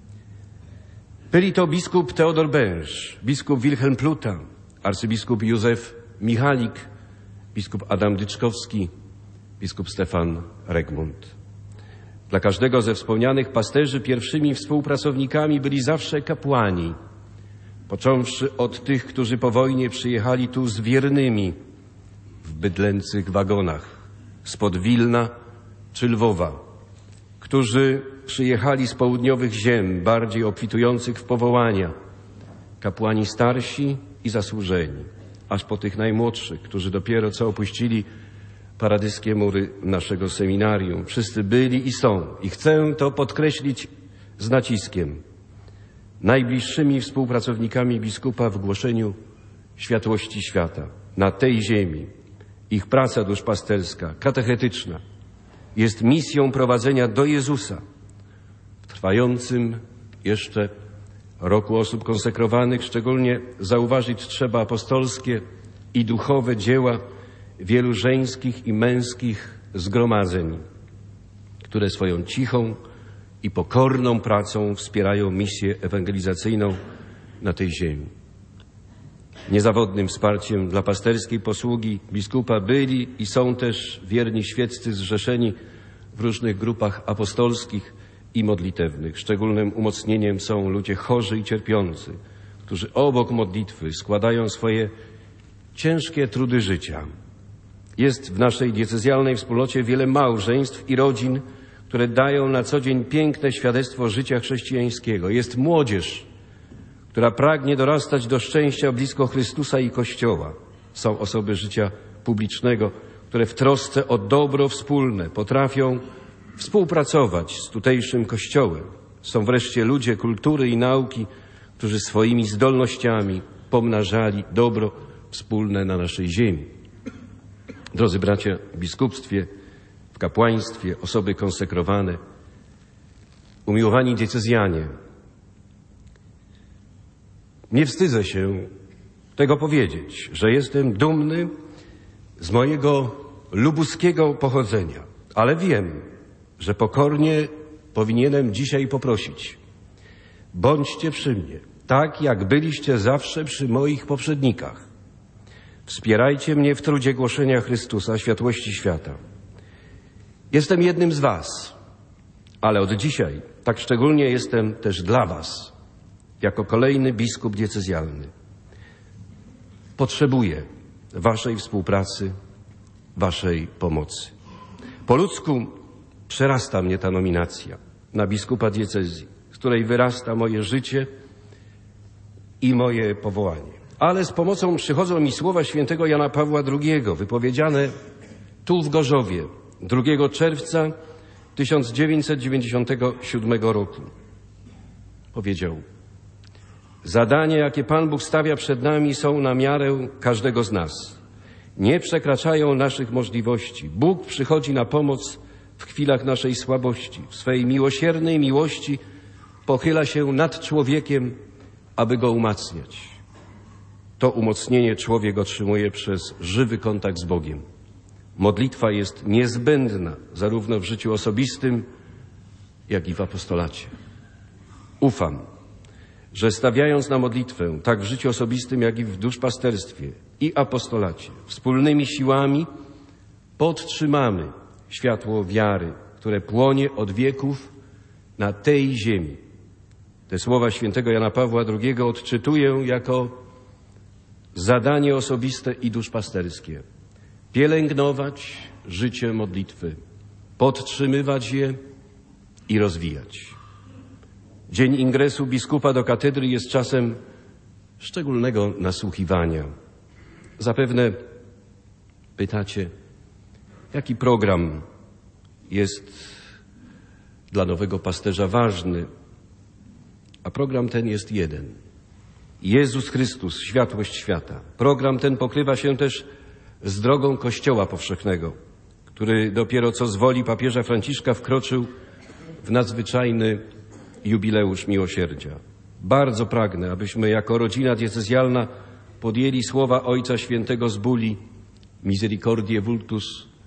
S12: Byli to biskup Teodor Bęż, biskup Wilhelm Pluta, arcybiskup Józef Michalik, biskup Adam Dyczkowski, biskup Stefan Regmund. Dla każdego ze wspomnianych pasterzy pierwszymi współpracownikami byli zawsze kapłani, począwszy od tych, którzy po wojnie przyjechali tu z wiernymi w bydlęcych wagonach spod Wilna czy Lwowa, którzy przyjechali z południowych ziem, bardziej obfitujących w powołania, kapłani starsi i zasłużeni, aż po tych najmłodszych, którzy dopiero co opuścili paradyskie mury naszego seminarium. Wszyscy byli i są, i chcę to podkreślić z naciskiem, najbliższymi współpracownikami biskupa w głoszeniu światłości świata na tej ziemi. Ich praca duszpasterska, katechetyczna jest misją prowadzenia do Jezusa w trwającym jeszcze roku osób konsekrowanych. Szczególnie zauważyć trzeba apostolskie i duchowe dzieła wielu żeńskich i męskich zgromadzeń, które swoją cichą i pokorną pracą wspierają misję ewangelizacyjną na tej ziemi. Niezawodnym wsparciem dla pasterskiej posługi biskupa byli i są też wierni świeccy zrzeszeni w różnych grupach apostolskich i modlitewnych. Szczególnym umocnieniem są ludzie chorzy i cierpiący, którzy obok modlitwy składają swoje ciężkie trudy życia. Jest w naszej diecezjalnej wspólnocie wiele małżeństw i rodzin, które dają na co dzień piękne świadectwo życia chrześcijańskiego. Jest młodzież, która pragnie dorastać do szczęścia blisko Chrystusa i Kościoła. Są osoby życia publicznego, które w trosce o dobro wspólne potrafią współpracować z tutejszym Kościołem. Są wreszcie ludzie kultury i nauki, którzy swoimi zdolnościami pomnażali dobro wspólne na naszej ziemi. Drodzy bracia w biskupstwie, w kapłaństwie, osoby konsekrowane, umiłowani diecezjanie, nie wstydzę się tego powiedzieć, że jestem dumny z mojego lubuskiego pochodzenia, ale wiem, że pokornie powinienem dzisiaj poprosić: bądźcie przy mnie, tak jak byliście zawsze przy moich poprzednikach. Wspierajcie mnie w trudzie głoszenia Chrystusa, światłości świata. Jestem jednym z was, ale od dzisiaj tak szczególnie jestem też dla was, jako kolejny biskup diecezjalny. Potrzebuję waszej współpracy, waszej pomocy. Po ludzku przerasta mnie ta nominacja na biskupa diecezji, z której wyrasta moje życie i moje powołanie. Ale z pomocą przychodzą mi słowa świętego Jana Pawła II, wypowiedziane tu w Gorzowie 2 czerwca 1997 roku. Powiedział: zadania, jakie Pan Bóg stawia przed nami, są na miarę każdego z nas. Nie przekraczają naszych możliwości. Bóg przychodzi na pomoc w chwilach naszej słabości. W swej miłosiernej miłości pochyla się nad człowiekiem, aby go umacniać. To umocnienie człowiek otrzymuje przez żywy kontakt z Bogiem. Modlitwa jest niezbędna zarówno w życiu osobistym, jak i w apostolacie. Ufam, że stawiając na modlitwę, tak w życiu osobistym, jak i w duszpasterstwie i apostolacie, wspólnymi siłami podtrzymamy światło wiary, które płonie od wieków na tej ziemi. Te słowa świętego Jana Pawła II odczytuję jako zadanie osobiste i duszpasterskie. Pielęgnować życie modlitwy, podtrzymywać je i rozwijać. Dzień ingresu biskupa do katedry jest czasem szczególnego nasłuchiwania. Zapewne pytacie, jaki program jest dla nowego pasterza ważny, a program ten jest jeden. Jezus Chrystus, światłość świata. Program ten pokrywa się też z drogą Kościoła powszechnego, który dopiero co z woli papieża Franciszka wkroczył w nadzwyczajny jubileusz miłosierdzia. Bardzo pragnę, abyśmy jako rodzina diecezjalna podjęli słowa Ojca Świętego z Bulli Misericordiae Vultus.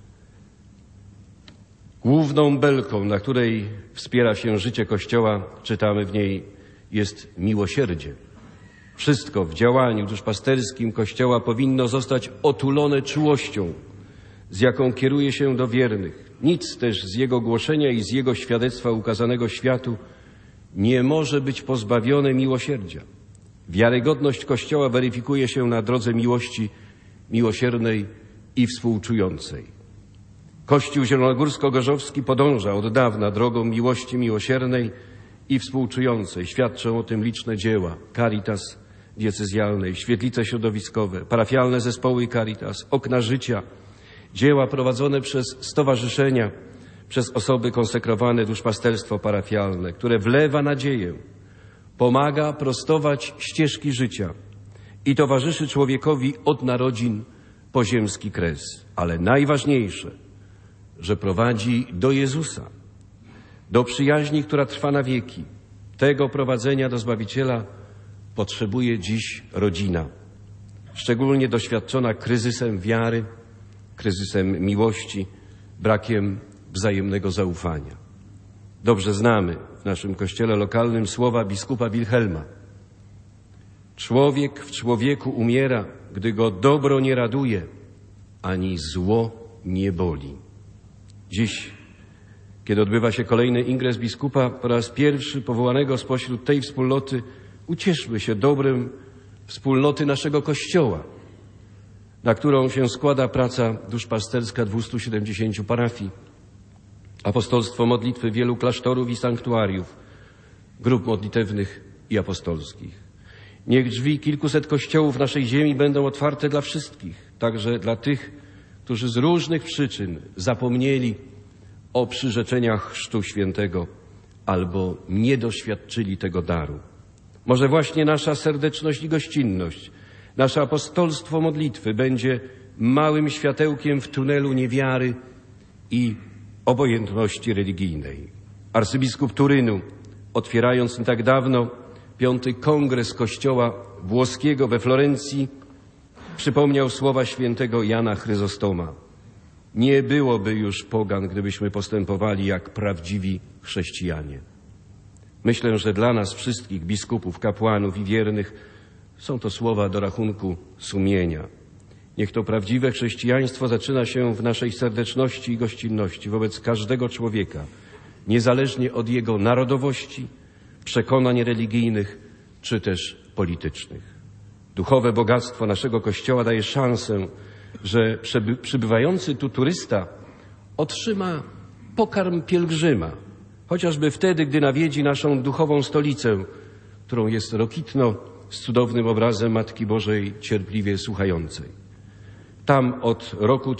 S12: Główną belką, na której wspiera się życie Kościoła, czytamy w niej, jest miłosierdzie. Wszystko w działaniu duszpasterskim Kościoła powinno zostać otulone czułością, z jaką kieruje się do wiernych. Nic też z jego głoszenia i z jego świadectwa ukazanego światu nie może być pozbawione miłosierdzia. Wiarygodność Kościoła weryfikuje się na drodze miłości miłosiernej i współczującej. Kościół zielonogórsko-gorzowski podąża od dawna drogą miłości miłosiernej i współczującej. Świadczą o tym liczne dzieła Caritas diecezjalnej, świetlice środowiskowe, parafialne zespoły Caritas, okna życia, dzieła prowadzone przez stowarzyszenia, przez osoby konsekrowane, duszpasterstwo parafialne, które wlewa nadzieję, pomaga prostować ścieżki życia i towarzyszy człowiekowi od narodzin po ziemski kres. Ale najważniejsze, że prowadzi do Jezusa, do przyjaźni, która trwa na wieki. Tego prowadzenia do Zbawiciela potrzebuje dziś rodzina, szczególnie doświadczona kryzysem wiary, kryzysem miłości, brakiem wzajemnego zaufania. Dobrze znamy w naszym kościele lokalnym słowa biskupa Wilhelma. Człowiek w człowieku umiera, gdy go dobro nie raduje, ani zło nie boli. Dziś, kiedy odbywa się kolejny ingres biskupa, po raz pierwszy powołanego spośród tej wspólnoty, ucieszmy się dobrem wspólnoty naszego Kościoła, na którą się składa praca duszpasterska 270 parafii, apostolstwo modlitwy wielu klasztorów i sanktuariów, grup modlitewnych i apostolskich. Niech drzwi kilkuset kościołów naszej ziemi będą otwarte dla wszystkich, także dla tych, którzy z różnych przyczyn zapomnieli o przyrzeczeniach Chrztu Świętego albo nie doświadczyli tego daru. Może właśnie nasza serdeczność i gościnność, nasze apostolstwo modlitwy będzie małym światełkiem w tunelu niewiary i obojętności religijnej. Arcybiskup Turynu, otwierając nie tak dawno 5. Kongres Kościoła Włoskiego we Florencji, przypomniał słowa świętego Jana Chryzostoma. Nie byłoby już pogan, gdybyśmy postępowali jak prawdziwi chrześcijanie. Myślę, że dla nas wszystkich biskupów, kapłanów i wiernych są to słowa do rachunku sumienia. Niech to prawdziwe chrześcijaństwo zaczyna się w naszej serdeczności i gościnności wobec każdego człowieka, niezależnie od jego narodowości, przekonań religijnych czy też politycznych. Duchowe bogactwo naszego Kościoła daje szansę, że przybywający tu turysta otrzyma pokarm pielgrzyma, chociażby wtedy, gdy nawiedzi naszą duchową stolicę, którą jest Rokitno z cudownym obrazem Matki Bożej cierpliwie słuchającej. Tam od roku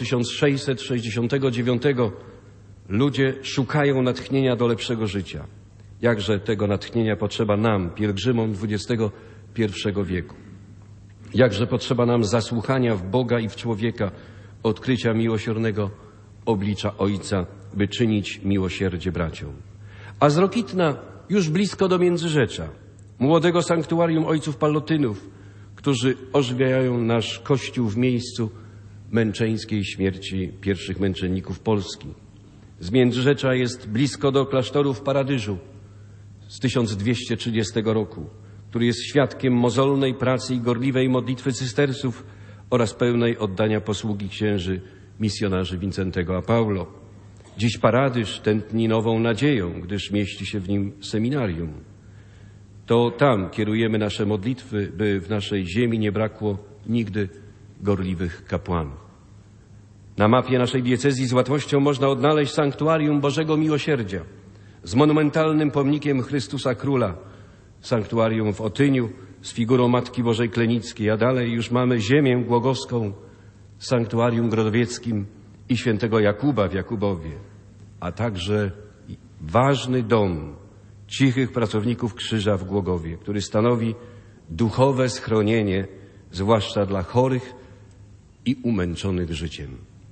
S12: 1669 ludzie szukają natchnienia do lepszego życia. Jakże tego natchnienia potrzeba nam, pielgrzymom XXI wieku. Jakże potrzeba nam zasłuchania w Boga i w człowieka, odkrycia miłosiernego oblicza Ojca, by czynić miłosierdzie braciom. A z Rokitna już blisko do Międzyrzecza, młodego sanktuarium ojców Pallotynów, którzy ożywiają nasz Kościół w miejscu męczeńskiej śmierci pierwszych męczenników Polski. Z Międzyrzecza jest blisko do klasztoru w Paradyżu z 1230 roku, który jest świadkiem mozolnej pracy i gorliwej modlitwy cystersów oraz pełnej oddania posługi księży misjonarzy Wincentego a Paulo. Dziś Paradyż tętni nową nadzieją, gdyż mieści się w nim seminarium. To tam kierujemy nasze modlitwy, by w naszej ziemi nie brakło nigdy gorliwych kapłanów. Na mapie naszej diecezji z łatwością można odnaleźć sanktuarium Bożego Miłosierdzia z monumentalnym pomnikiem Chrystusa Króla, sanktuarium w Otyniu z figurą Matki Bożej Klenickiej, a dalej już mamy ziemię głogowską, sanktuarium grodowieckim i świętego Jakuba w Jakubowie, a także ważny dom cichych pracowników krzyża w Głogowie, który stanowi duchowe schronienie, zwłaszcza dla chorych i umęczonych życiem.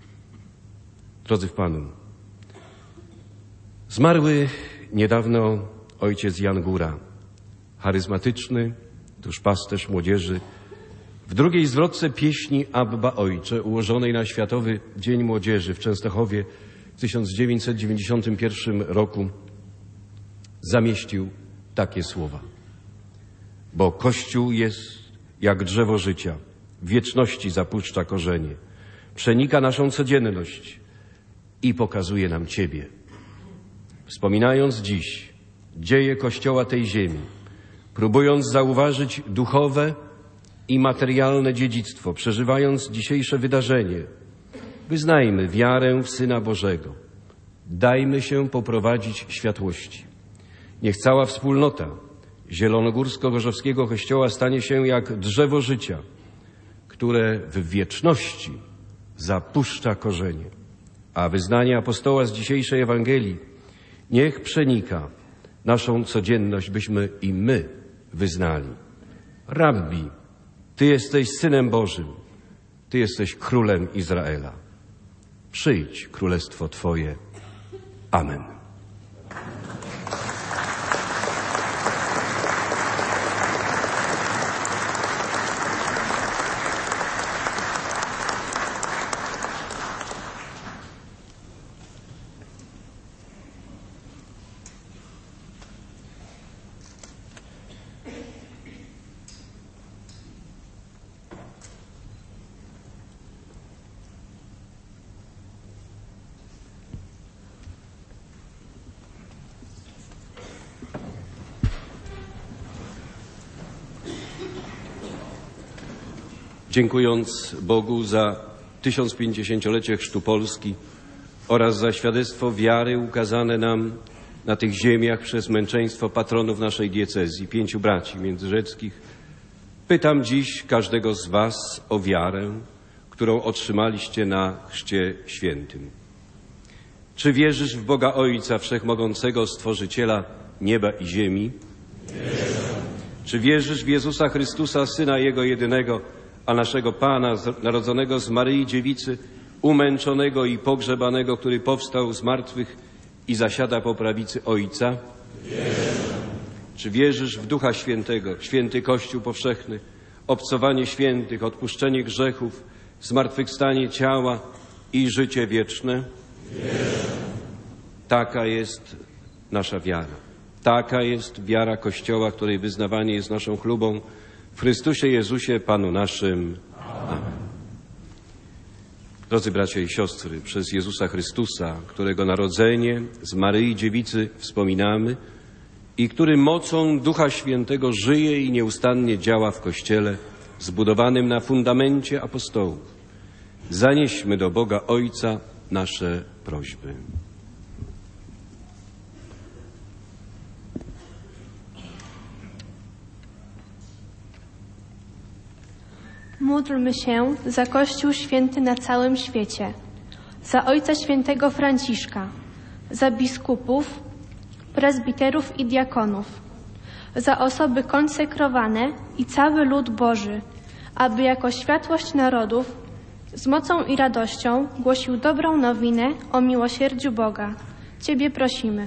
S12: Drodzy w Panu, zmarły niedawno ojciec Jan Góra, charyzmatyczny duszpasterz młodzieży. W drugiej zwrotce pieśni Abba Ojcze, ułożonej na Światowy Dzień Młodzieży w Częstochowie w 1991 roku, zamieścił takie słowa. Bo Kościół jest jak drzewo życia, w wieczności zapuszcza korzenie, przenika naszą codzienność i pokazuje nam Ciebie. Wspominając dziś dzieje Kościoła tej ziemi, próbując zauważyć duchowe i materialne dziedzictwo, przeżywając dzisiejsze wydarzenie, wyznajmy wiarę w Syna Bożego. Dajmy się poprowadzić światłości. Niech cała wspólnota Zielonogórsko-Gorzowskiego Kościoła stanie się jak drzewo życia, które w wieczności zapuszcza korzenie. A wyznanie apostoła z dzisiejszej Ewangelii niech przenika naszą codzienność, byśmy i my wyznali. Rabbi, Ty jesteś Synem Bożym, Ty jesteś Królem Izraela. Przyjdź królestwo Twoje. Amen. Dziękując Bogu za 1050-lecie Chrztu Polski oraz za świadectwo wiary ukazane nam na tych ziemiach przez męczeństwo patronów naszej diecezji, 5 braci międzyrzeckich, pytam dziś każdego z Was o wiarę, którą otrzymaliście na chrzcie świętym. Czy wierzysz w Boga Ojca Wszechmogącego, Stworzyciela nieba i ziemi?
S13: Wierzę.
S12: Czy wierzysz w Jezusa Chrystusa, Syna Jego jedynego, a naszego Pana, narodzonego z Maryi Dziewicy, umęczonego i pogrzebanego, który powstał z martwych i zasiada po prawicy Ojca?
S13: Wierzę.
S12: Czy wierzysz w Ducha Świętego, święty Kościół powszechny, obcowanie świętych, odpuszczenie grzechów, zmartwychwstanie ciała i życie wieczne?
S13: Wierzę.
S12: Taka jest nasza wiara. Taka jest wiara Kościoła, której wyznawanie jest naszą chlubą w Chrystusie Jezusie, Panu naszym. Amen. Drodzy bracia i siostry, przez Jezusa Chrystusa, którego narodzenie z Maryi Dziewicy wspominamy i który mocą Ducha Świętego żyje i nieustannie działa w Kościele zbudowanym na fundamencie apostołów, zanieśmy do Boga Ojca nasze prośby.
S14: Módlmy się za Kościół Święty na całym świecie, za Ojca Świętego Franciszka, za biskupów, prezbiterów i diakonów, za osoby konsekrowane i cały lud Boży, aby jako światłość narodów z mocą i radością głosił dobrą nowinę o miłosierdziu Boga. Ciebie prosimy.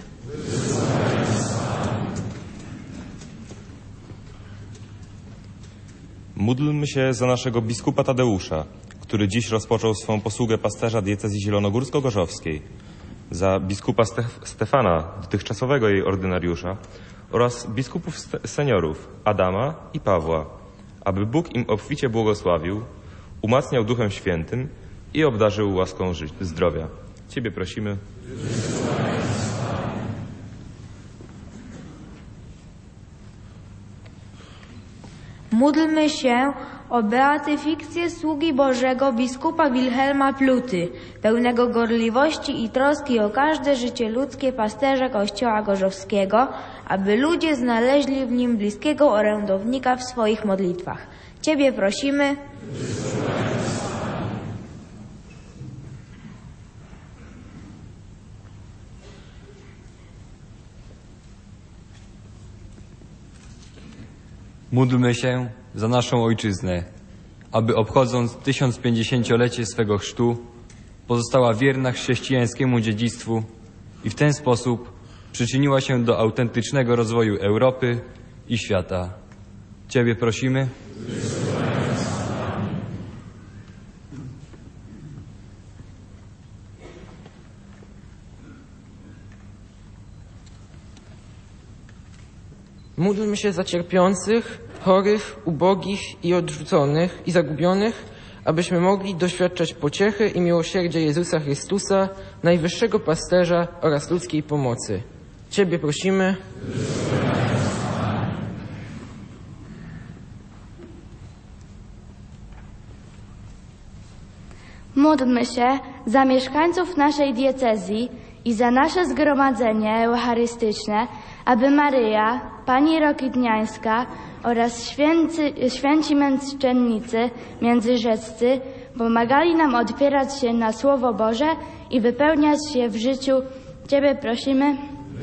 S15: Módlmy się za naszego biskupa Tadeusza, który dziś rozpoczął swą posługę pasterza diecezji zielonogórsko-gorzowskiej, za biskupa Stefana, dotychczasowego jej ordynariusza, oraz biskupów seniorów Adama i Pawła, aby Bóg im obficie błogosławił, umacniał Duchem Świętym i obdarzył łaską zdrowia. Ciebie prosimy.
S16: Módlmy się o beatyfikcję sługi Bożego biskupa Wilhelma Pluty, pełnego gorliwości i troski o każde życie ludzkie pasterza Kościoła Gorzowskiego, aby ludzie znaleźli w nim bliskiego orędownika w swoich modlitwach. Ciebie prosimy.
S17: Módlmy się za naszą ojczyznę, aby obchodząc 1050-lecie swego chrztu pozostała wierna chrześcijańskiemu dziedzictwu i w ten sposób przyczyniła się do autentycznego rozwoju Europy i świata. Ciebie prosimy.
S18: Módlmy się za cierpiących, chorych, ubogich i odrzuconych i zagubionych, abyśmy mogli doświadczać pociechy i miłosierdzia Jezusa Chrystusa, najwyższego pasterza oraz ludzkiej pomocy. Ciebie prosimy.
S19: Módlmy się za mieszkańców naszej diecezji i za nasze zgromadzenie eucharystyczne, aby Maryja, Pani Rokitniańska oraz święci męczennicy międzyrzeccy pomagali nam otwierać się na Słowo Boże i wypełniać je w życiu. Ciebie prosimy.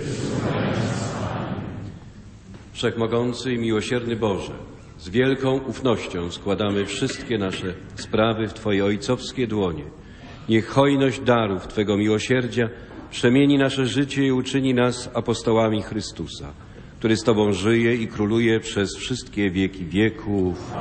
S12: Wszechmogący i miłosierny Boże, z wielką ufnością składamy wszystkie nasze sprawy w Twoje ojcowskie dłonie. Niech hojność darów Twego miłosierdzia przemieni nasze życie i uczyni nas apostołami Chrystusa, który z Tobą żyje i króluje przez wszystkie wieki wieków.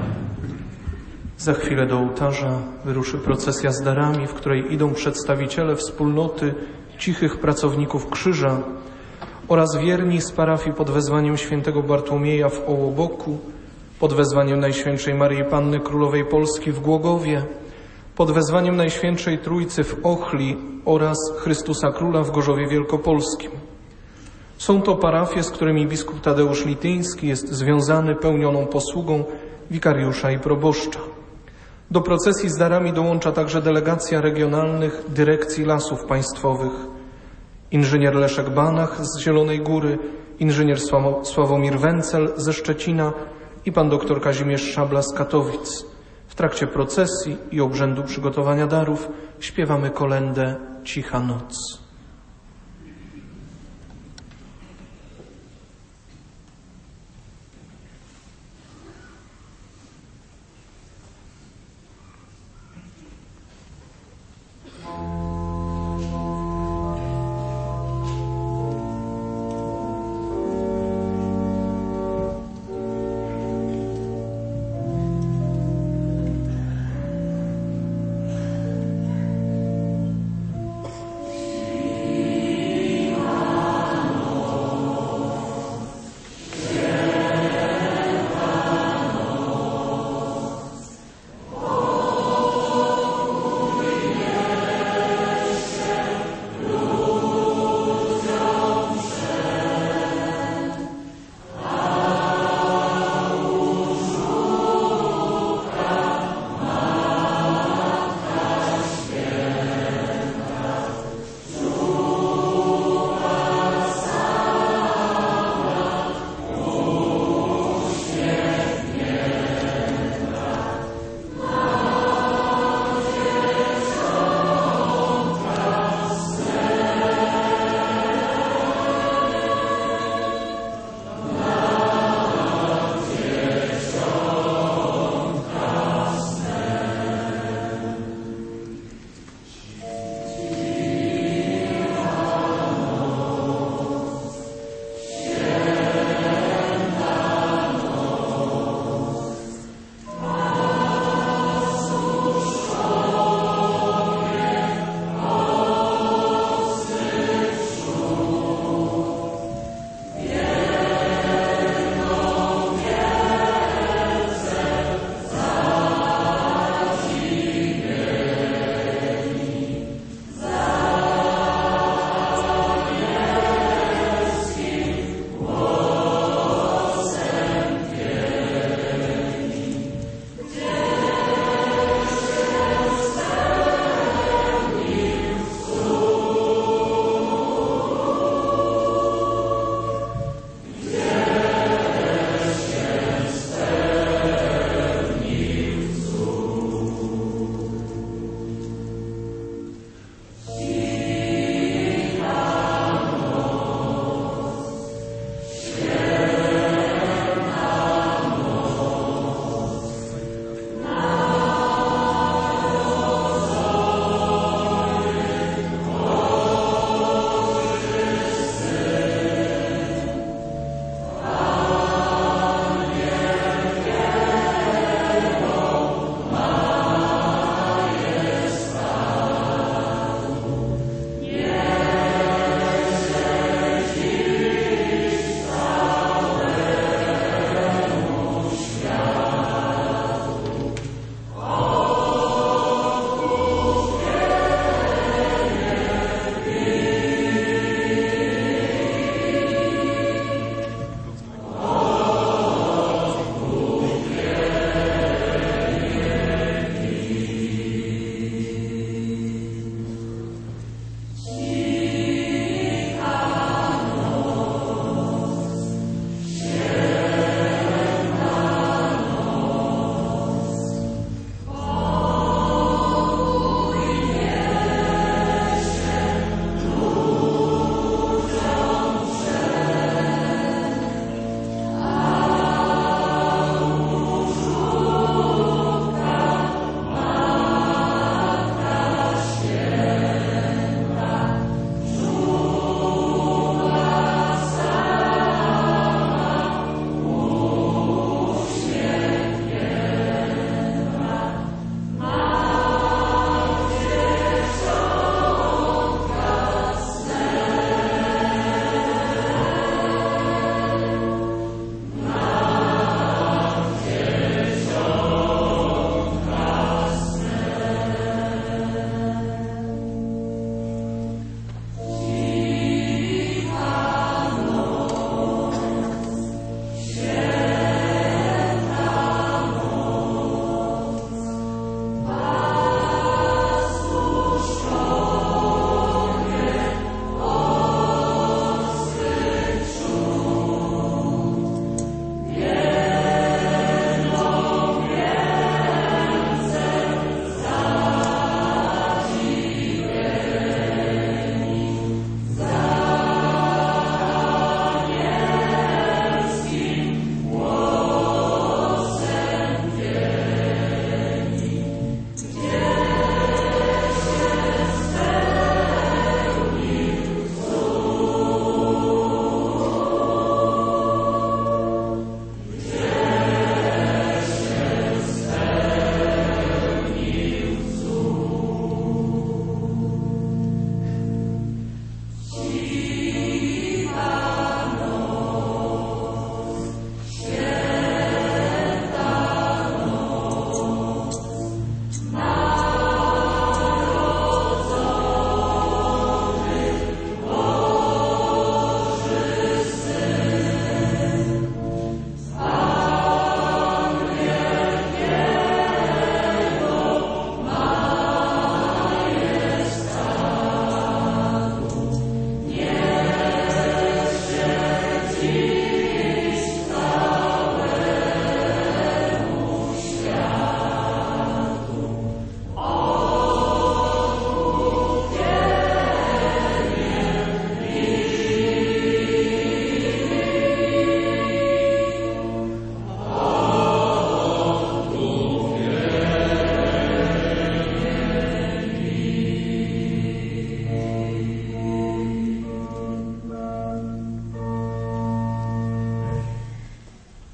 S6: Za chwilę do ołtarza wyruszy procesja z darami, w której idą przedstawiciele wspólnoty cichych pracowników krzyża oraz wierni z parafii pod wezwaniem świętego Bartłomieja w Ołoboku, pod wezwaniem Najświętszej Maryi Panny Królowej Polski w Głogowie, pod wezwaniem Najświętszej Trójcy w Ochli oraz Chrystusa Króla w Gorzowie Wielkopolskim. Są to parafie, z którymi biskup Tadeusz Lityński jest związany pełnioną posługą wikariusza i proboszcza. Do procesji z darami dołącza także delegacja regionalnych dyrekcji lasów państwowych. Inżynier Leszek Banach z Zielonej Góry, inżynier Sławomir Wencel ze Szczecina i pan doktor Kazimierz Szabla z Katowic. W trakcie procesji i obrzędu przygotowania darów śpiewamy kolędę Cicha noc.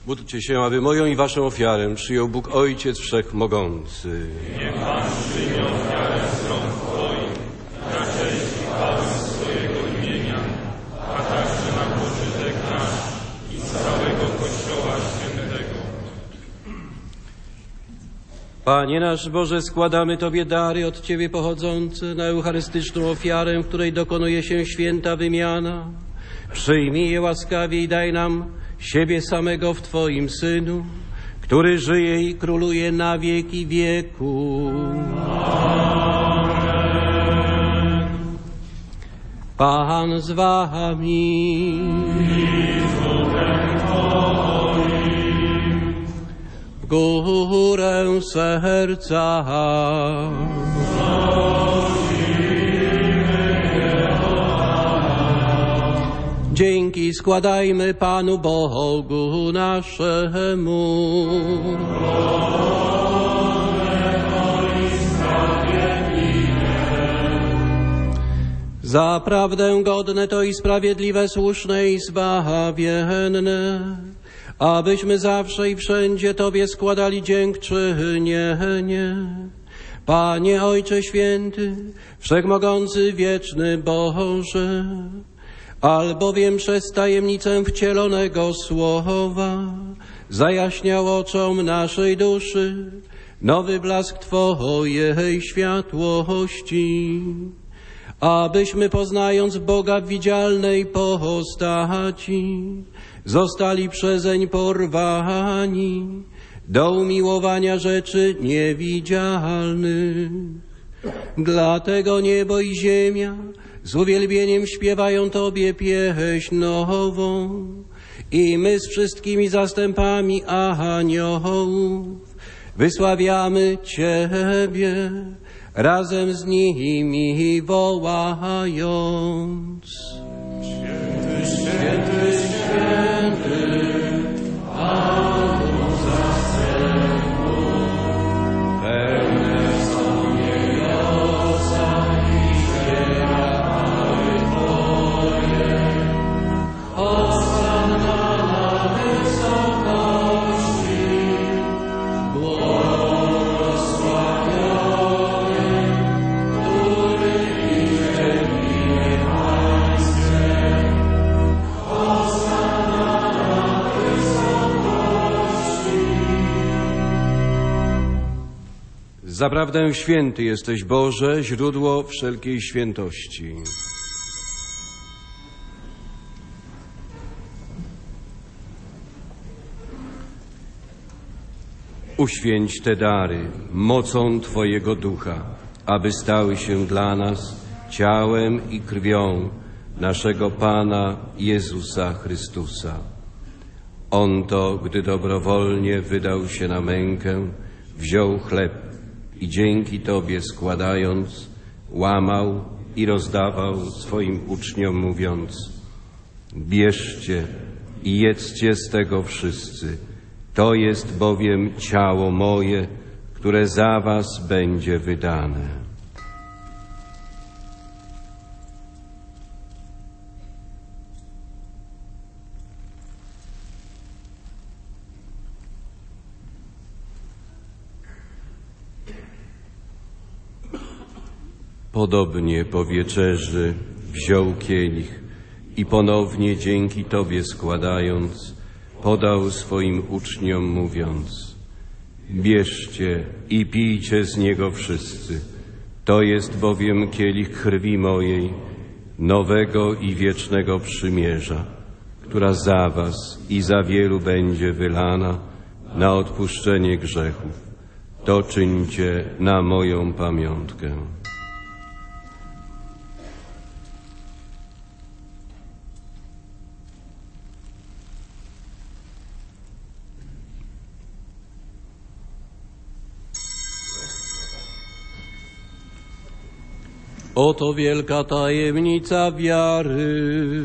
S12: Módlcie się, aby moją i waszą ofiarę przyjął Bóg Ojciec Wszechmogący.
S15: Niech Pan przyjmie ofiarę z rąk Twoich, na cześć i chwałę swojego imienia, a także na pożytek nasz i całego Kościoła Świętego.
S7: Panie nasz Boże, składamy Tobie dary od Ciebie pochodzące na eucharystyczną ofiarę, w której dokonuje się święta wymiana. Przyjmij je łaskawie i daj nam siebie samego w Twoim Synu, który żyje i króluje na wieki wieków. Amen. Pan z Wami. W górę serca. Dzięki składajmy Panu Bogu naszemu. Zaprawdę godne to i sprawiedliwe, słuszne i zbawienne, abyśmy zawsze i wszędzie Tobie składali dziękczynienie. Panie Ojcze Święty, Wszechmogący, wieczny Boże, albowiem przez tajemnicę wcielonego Słowa zajaśniał oczom naszej duszy nowy blask Twojej światłości, abyśmy poznając Boga w widzialnej postaci zostali przezeń porwani do umiłowania rzeczy niewidzialnych. Dlatego niebo i ziemia z uwielbieniem śpiewają Tobie pieśń nową i my z wszystkimi zastępami aniołów wysławiamy Ciebie razem z nimi wołając: Święty, święty, święty, Pan zastępów, pełne są niebiosa i ziemia chwały Twoje. Hosanna na wysokości, błogosławiony, który idzie w imię Pańskie. Hosanna na wysokości. Zaprawdę święty jesteś, Boże, źródło wszelkiej świętości. Uświęć te dary mocą Twojego Ducha, aby stały się dla nas ciałem i krwią naszego Pana Jezusa Chrystusa. On to, gdy dobrowolnie wydał się na mękę, wziął chleb i dzięki Tobie składając, łamał i rozdawał swoim uczniom, mówiąc: bierzcie i jedzcie z tego wszyscy. To jest bowiem ciało moje, które za was będzie wydane. Podobnie po wieczerzy wziął kielich i ponownie dzięki Tobie składając, podał swoim uczniom, mówiąc: bierzcie i pijcie z niego wszyscy. To jest bowiem kielich krwi mojej, nowego i wiecznego przymierza, która za was i za wielu będzie wylana na odpuszczenie grzechów. To czyńcie na moją pamiątkę. Oto wielka tajemnica wiary.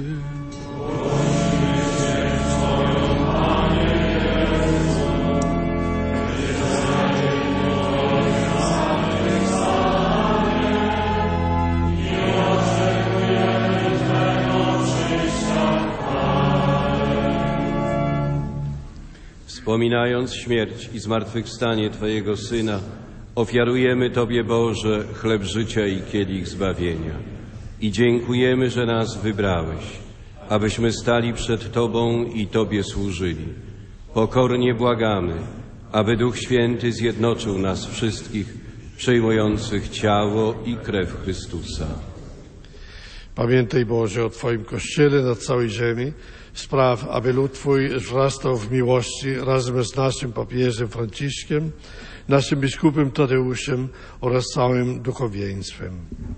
S12: Wspominając śmierć i zmartwychwstanie Twojego Syna, ofiarujemy Tobie, Boże, chleb życia i kielich zbawienia. I dziękujemy, że nas wybrałeś, abyśmy stali przed Tobą i Tobie służyli. Pokornie błagamy, aby Duch Święty zjednoczył nas wszystkich, przyjmujących ciało i krew Chrystusa.
S4: Pamiętaj, Boże, o Twoim Kościele na całej ziemi. Spraw, aby lud Twój wzrastał w miłości razem z naszym papieżem Franciszkiem, naszym biskupem Tadeuszem oraz całym duchowieństwem.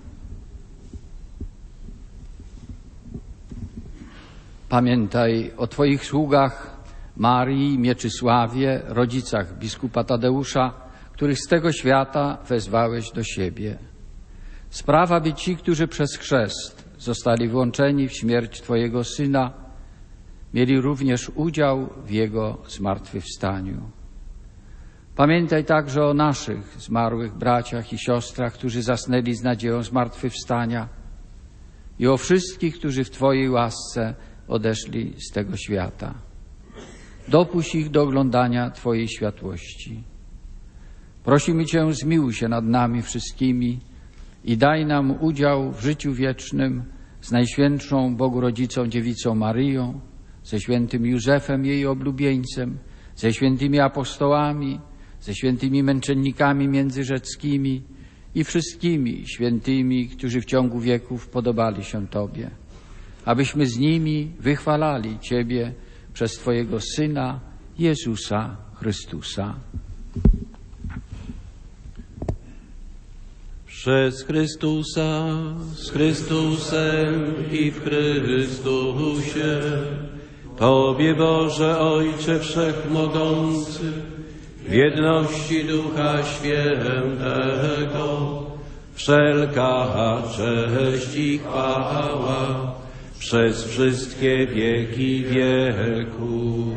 S3: Pamiętaj o Twoich sługach Marii i Mieczysławie, rodzicach biskupa Tadeusza, których z tego świata wezwałeś do siebie. Spraw, aby ci, którzy przez chrzest zostali włączeni w śmierć Twojego Syna, mieli również udział w Jego zmartwychwstaniu. Pamiętaj także o naszych zmarłych braciach i siostrach, którzy zasnęli z nadzieją zmartwychwstania i o wszystkich, którzy w Twojej łasce odeszli z tego świata. Dopuść ich do oglądania Twojej światłości. Prosimy Cię, zmiłuj się nad nami wszystkimi i daj nam udział w życiu wiecznym z Najświętszą Bogu Rodzicą Dziewicą Maryją, ze świętym Józefem, jej oblubieńcem, ze świętymi apostołami, ze świętymi męczennikami międzyrzeckimi i wszystkimi świętymi, którzy w ciągu wieków podobali się Tobie, abyśmy z nimi wychwalali Ciebie przez Twojego Syna, Jezusa Chrystusa.
S7: Przez Chrystusa, z Chrystusem i w Chrystusie, Tobie, Boże Ojcze Wszechmogący, w jedności Ducha Świętego, wszelka cześć i chwała przez wszystkie wieki wieków.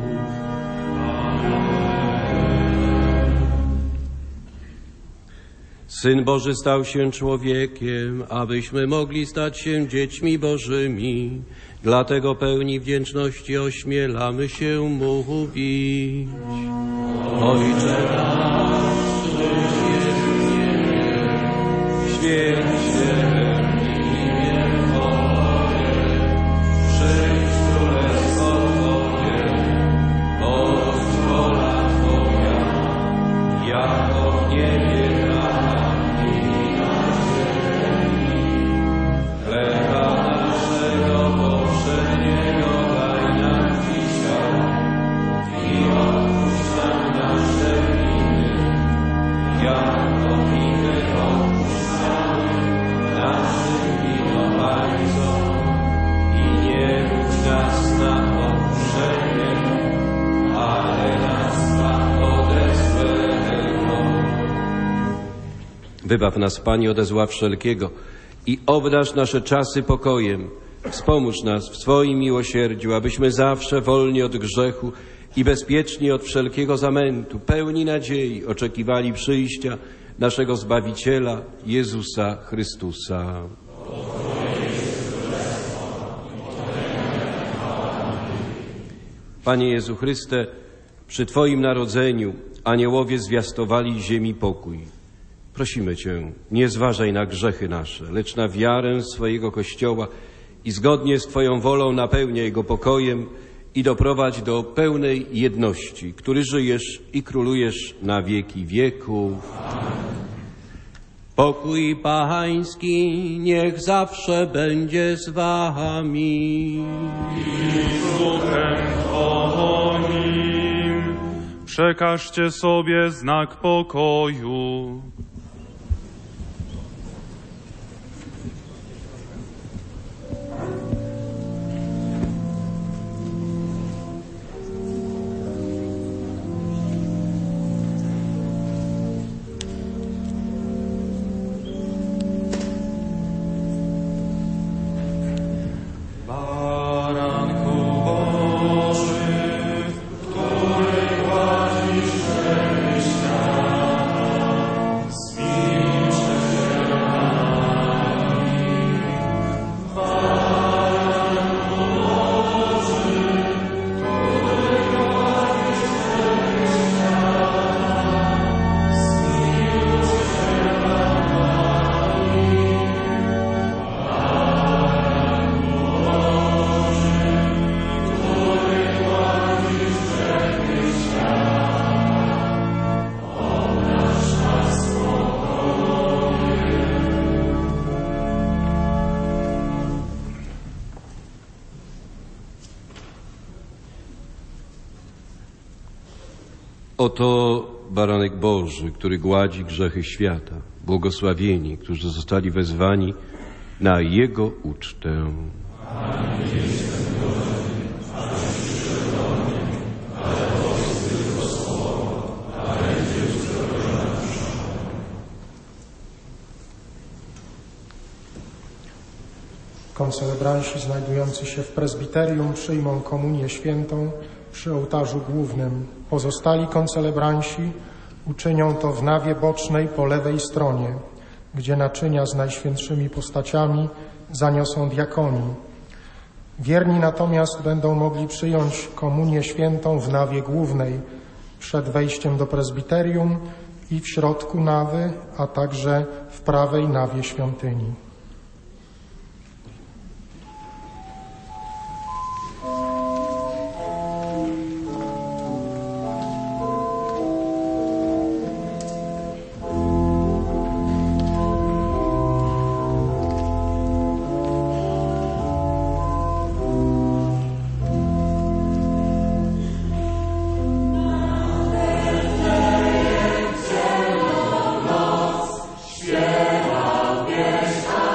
S7: Syn Boży stał się człowiekiem, abyśmy mogli stać się dziećmi Bożymi. Dlatego pełni wdzięczności ośmielamy się mówić. Ojcze nasz, któryś jest w niebie, święć się imię Twoje, przyjdź królestwo Twoje, bądź wola Twoja, jako w niebie, tak i na ziemi. Chleba naszego powszedniego daj nam dzisiaj i odpuść nam nasze winy, jako i my odpuszczamy naszym winowajcom i nie wódź nas na pokuszenie, ale nas ode złego. Wybaw nas, Panie, ode zła wszelkiego i obdarz nasze czasy pokojem. Wspomóż nas w swoim miłosierdziu, abyśmy zawsze wolni od grzechu i bezpieczni od wszelkiego zamętu, pełni nadziei, oczekiwali przyjścia naszego Zbawiciela, Jezusa Chrystusa. Panie Jezu Chryste, przy Twoim narodzeniu aniołowie zwiastowali ziemi pokój. Prosimy Cię, nie zważaj na grzechy nasze, lecz na wiarę swojego Kościoła i zgodnie z Twoją wolą napełniaj go pokojem i doprowadź do pełnej jedności, który żyjesz i królujesz na wieki wieków. Pokój Pański niech zawsze będzie z Wami.
S11: I z duchem Twoim. Przekażcie sobie znak pokoju.
S12: Oto baranek Boży, który gładzi grzechy świata. Błogosławieni, którzy zostali wezwani na Jego ucztę.
S5: Koncelebranci znajdujący się w prezbiterium przyjmą komunię świętą przy ołtarzu głównym. Pozostali koncelebranci uczynią to w nawie bocznej po lewej stronie, gdzie naczynia z najświętszymi postaciami zaniosą diakoni. Wierni natomiast będą mogli przyjąć komunię świętą w nawie głównej, przed wejściem do prezbiterium i w środku nawy, a także w prawej nawie świątyni.
S9: Śpiewał pieśń.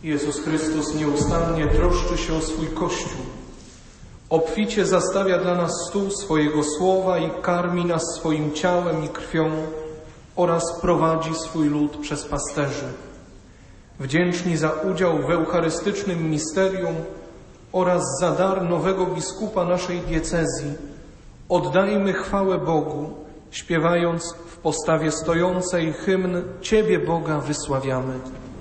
S6: Jezus Chrystus nieustannie troszczy się o swój Kościół. Obficie zastawia dla nas stół swojego słowa i karmi nas swoim ciałem i krwią oraz prowadzi swój lud przez pasterzy. Wdzięczni za udział w eucharystycznym misterium oraz za dar nowego biskupa naszej diecezji, oddajmy chwałę Bogu, śpiewając w postawie stojącej hymn Ciebie, Boga, wysławiamy.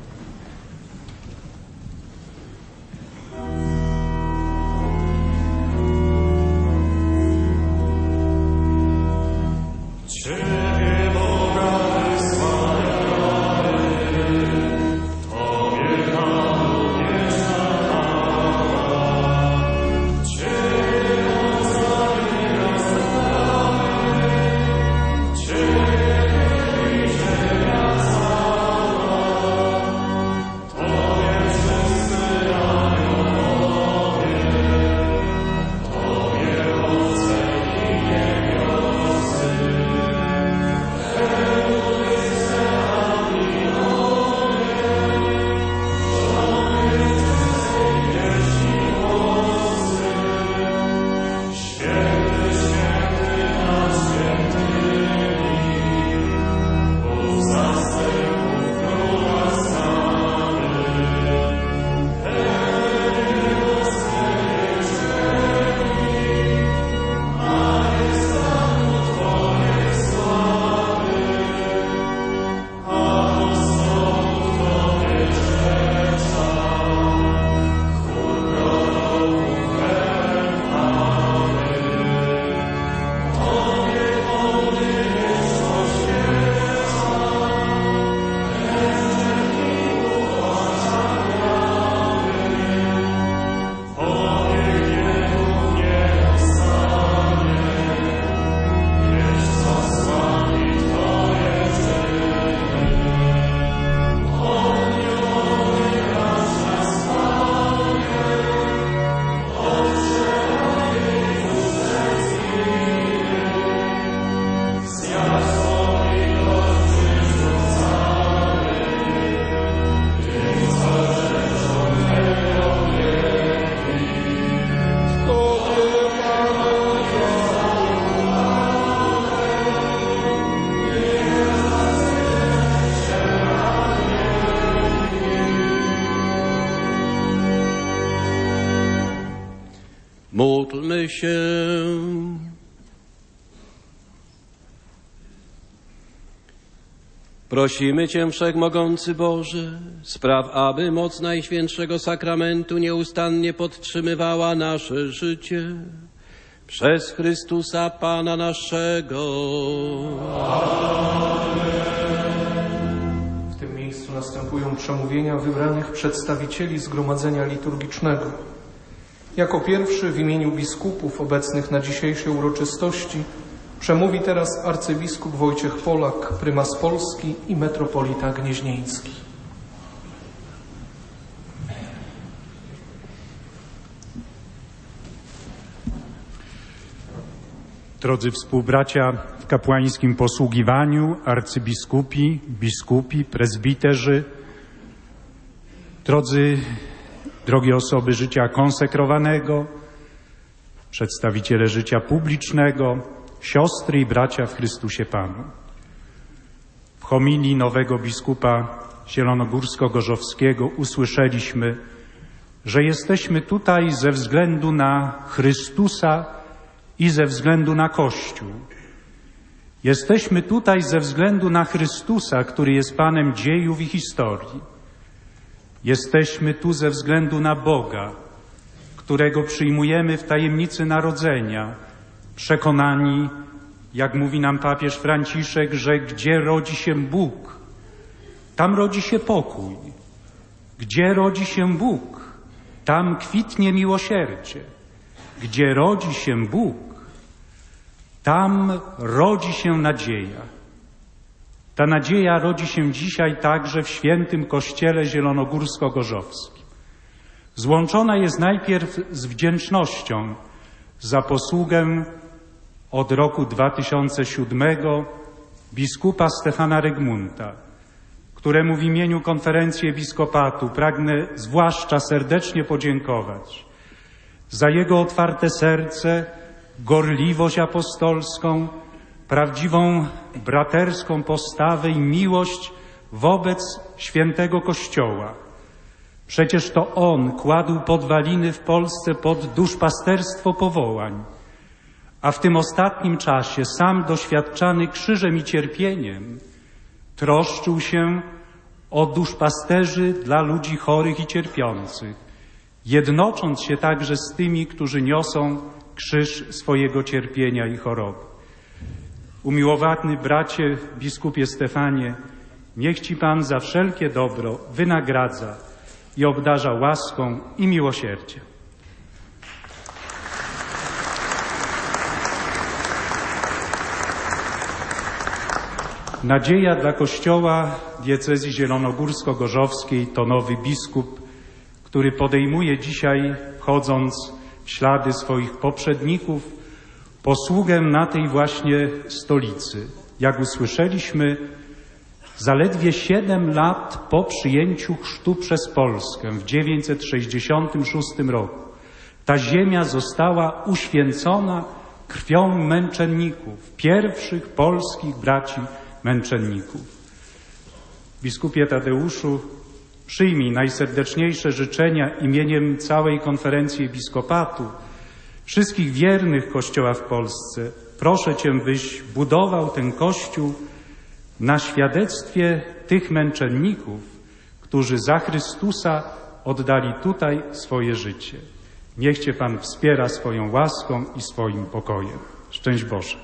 S7: Módlmy się. Prosimy Cię, Wszechmogący Boże, spraw, aby moc Najświętszego Sakramentu nieustannie podtrzymywała nasze życie. Przez Chrystusa Pana naszego.
S6: W tym miejscu następują przemówienia wybranych przedstawicieli Zgromadzenia Liturgicznego. Jako pierwszy w imieniu biskupów obecnych na dzisiejszej uroczystości przemówi teraz arcybiskup Wojciech Polak, prymas Polski i metropolita gnieźnieński.
S20: Drodzy współbracia w kapłańskim posługiwaniu, arcybiskupi, biskupi, prezbiterzy, drogie osoby życia konsekrowanego, przedstawiciele życia publicznego, siostry i bracia w Chrystusie Panu. W homilii nowego biskupa zielonogórsko-gorzowskiego usłyszeliśmy, że jesteśmy tutaj ze względu na Chrystusa i ze względu na Kościół. Jesteśmy tutaj ze względu na Chrystusa, który jest Panem dziejów i historii. Jesteśmy tu ze względu na Boga, którego przyjmujemy w tajemnicy narodzenia, przekonani, jak mówi nam papież Franciszek, że gdzie rodzi się Bóg, tam rodzi się pokój. Gdzie rodzi się Bóg, tam kwitnie miłosierdzie. Gdzie rodzi się Bóg, tam rodzi się nadzieja. Ta nadzieja rodzi się dzisiaj także w świętym Kościele Zielonogórsko-Gorzowskim. Złączona jest najpierw z wdzięcznością za posługę od roku 2007 biskupa Stefana Regmunta, któremu w imieniu Konferencji Episkopatu pragnę zwłaszcza serdecznie podziękować za jego otwarte serce, gorliwość apostolską, prawdziwą braterską postawę i miłość wobec świętego Kościoła. Przecież to on kładł podwaliny w Polsce pod duszpasterstwo powołań, a w tym ostatnim czasie sam doświadczany krzyżem i cierpieniem troszczył się o duszpasterzy dla ludzi chorych i cierpiących, jednocząc się także z tymi, którzy niosą krzyż swojego cierpienia i choroby. Umiłowany bracie biskupie Stefanie, niech Ci Pan za wszelkie dobro wynagradza i obdarza łaską i miłosierdziem. Nadzieja dla Kościoła diecezji zielonogórsko-gorzowskiej to nowy biskup, który podejmuje dzisiaj, chodząc w ślady swoich poprzedników, posługę na tej właśnie stolicy. Jak usłyszeliśmy, zaledwie 7 lat po przyjęciu chrztu przez Polskę w 966 roku ta ziemia została uświęcona krwią męczenników, pierwszych polskich braci męczenników. Biskupie Tadeuszu, przyjmij najserdeczniejsze życzenia imieniem całej Konferencji Episkopatu, wszystkich wiernych Kościoła w Polsce. Proszę Cię, byś budował ten Kościół na świadectwie tych męczenników, którzy za Chrystusa oddali tutaj swoje życie. Niech Cię Pan wspiera swoją łaską i swoim pokojem. Szczęść Boże.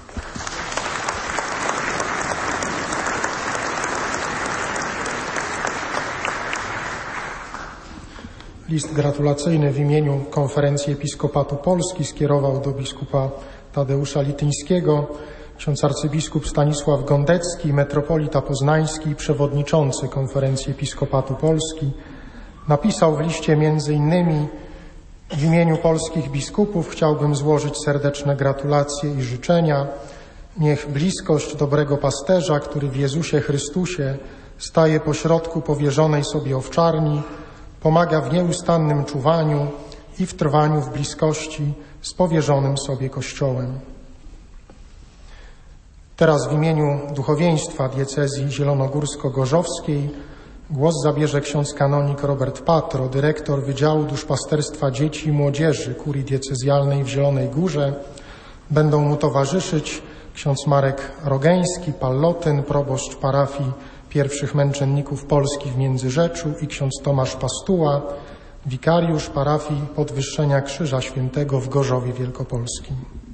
S5: List gratulacyjny w imieniu Konferencji Episkopatu Polski skierował do biskupa Tadeusza Lityńskiego ksiądz arcybiskup Stanisław Gondecki, metropolita poznański i przewodniczący Konferencji Episkopatu Polski. Napisał w liście między innymi: w imieniu polskich biskupów chciałbym złożyć serdeczne gratulacje i życzenia. Niech bliskość dobrego pasterza, który w Jezusie Chrystusie staje pośrodku powierzonej sobie owczarni, pomaga w nieustannym czuwaniu i w trwaniu w bliskości z powierzonym sobie Kościołem. Teraz w imieniu duchowieństwa diecezji zielonogórsko-gorzowskiej głos zabierze ksiądz kanonik Robert Patro, dyrektor Wydziału Duszpasterstwa Dzieci i Młodzieży Kurii Diecezjalnej w Zielonej Górze. Będą mu towarzyszyć ksiądz Marek Rogeński, Pallotyn, proboszcz parafii pierwszych męczenników polskich w Międzyrzeczu, i ksiądz Tomasz Pastuła, wikariusz parafii Podwyższenia Krzyża Świętego w Gorzowie Wielkopolskim.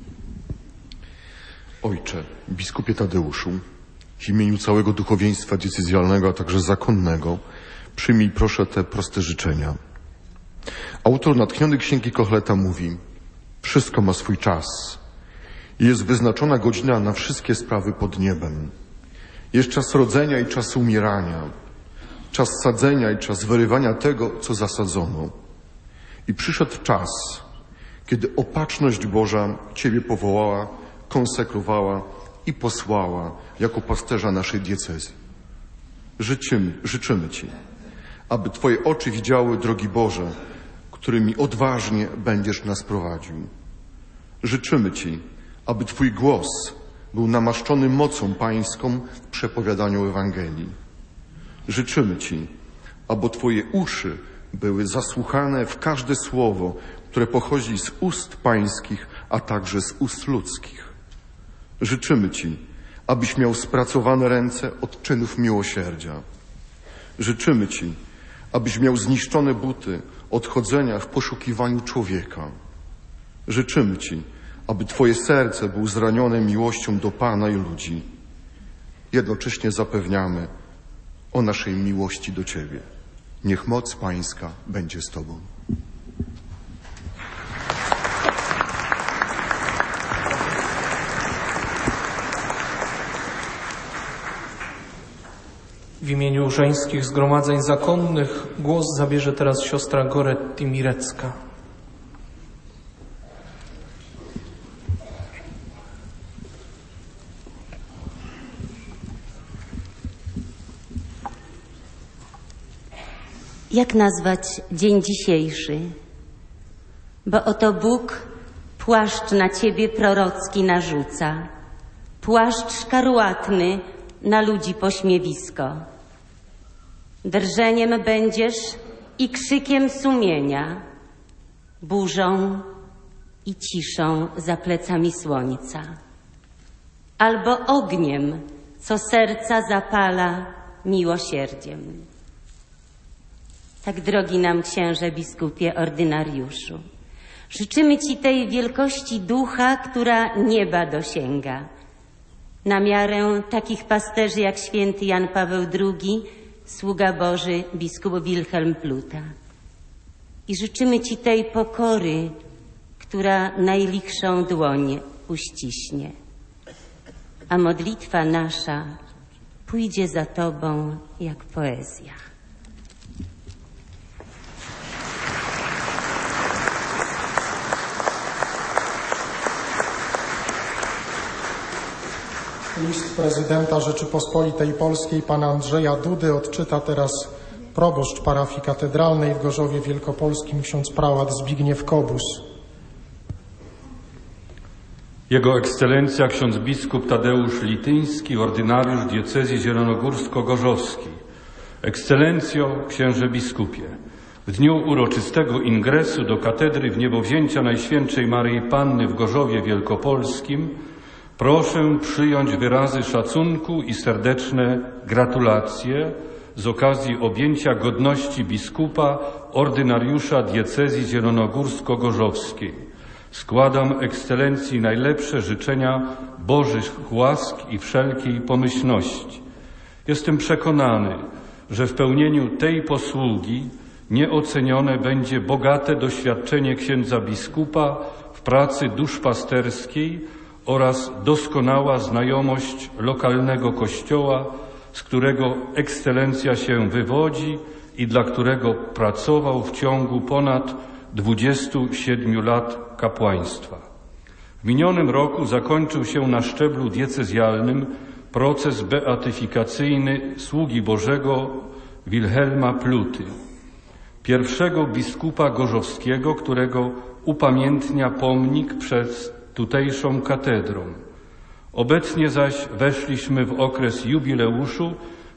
S21: Ojcze, biskupie Tadeuszu, w imieniu całego duchowieństwa diecezjalnego, a także zakonnego, przyjmij proszę te proste życzenia. Autor natchniony Księgi Kochleta mówi: wszystko ma swój czas. Jest wyznaczona godzina na wszystkie sprawy pod niebem. Jest czas rodzenia i czas umierania, czas sadzenia i czas wyrywania tego, co zasadzono. I przyszedł czas, kiedy opatrzność Boża Ciebie powołała, konsekrowała i posłała jako pasterza naszej diecezji. Życzymy Ci, aby Twoje oczy widziały drogi Boże, którymi odważnie będziesz nas prowadził. Życzymy Ci, aby Twój głos był namaszczony mocą Pańską w przepowiadaniu Ewangelii. Życzymy Ci, aby Twoje uszy były zasłuchane w każde słowo, które pochodzi z ust Pańskich, a także z ust ludzkich. Życzymy Ci, abyś miał spracowane ręce od czynów miłosierdzia. Życzymy Ci, abyś miał zniszczone buty od chodzenia w poszukiwaniu człowieka. Życzymy Ci, aby Twoje serce było zranione miłością do Pana i ludzi. Jednocześnie zapewniamy o naszej miłości do Ciebie. Niech moc Pańska będzie z Tobą.
S6: W imieniu żeńskich zgromadzeń zakonnych głos zabierze teraz siostra Goretti Mirecka.
S8: Jak nazwać dzień dzisiejszy? Bo oto Bóg płaszcz na ciebie prorocki narzuca, płaszcz szkarłatny na ludzi pośmiewisko. Drżeniem będziesz i krzykiem sumienia, burzą i ciszą za plecami słońca, albo ogniem, co serca zapala miłosierdziem. Tak, drogi nam księże biskupie ordynariuszu, życzymy ci tej wielkości ducha, która nieba dosięga, na miarę takich pasterzy jak święty Jan Paweł II, sługa Boży biskup Wilhelm Pluta. I życzymy ci tej pokory, która najlichszą dłoń uściśnie. A modlitwa nasza pójdzie za tobą jak poezja.
S5: List prezydenta Rzeczypospolitej Polskiej pana Andrzeja Dudy odczyta teraz proboszcz parafii katedralnej w Gorzowie Wielkopolskim, ksiądz prałat Zbigniew Kobus.
S22: Jego Ekscelencja ksiądz biskup Tadeusz Lityński, ordynariusz diecezji zielonogórsko-gorzowskiej. Ekscelencjo, księże biskupie, w dniu uroczystego ingresu do katedry wniebowzięcia Najświętszej Maryi Panny w Gorzowie Wielkopolskim proszę przyjąć wyrazy szacunku i serdeczne gratulacje z okazji objęcia godności biskupa ordynariusza diecezji zielonogórsko-gorzowskiej. Składam Ekscelencji najlepsze życzenia Bożych łask i wszelkiej pomyślności. Jestem przekonany, że w pełnieniu tej posługi nieocenione będzie bogate doświadczenie księdza biskupa w pracy duszpasterskiej oraz doskonała znajomość lokalnego kościoła, z którego Ekscelencja się wywodzi i dla którego pracował w ciągu ponad 27 lat kapłaństwa. W minionym roku zakończył się na szczeblu diecezjalnym proces beatyfikacyjny sługi Bożego Wilhelma Pluty, pierwszego biskupa gorzowskiego, którego upamiętnia pomnik przed tutejszą katedrą. Obecnie zaś weszliśmy w okres jubileuszu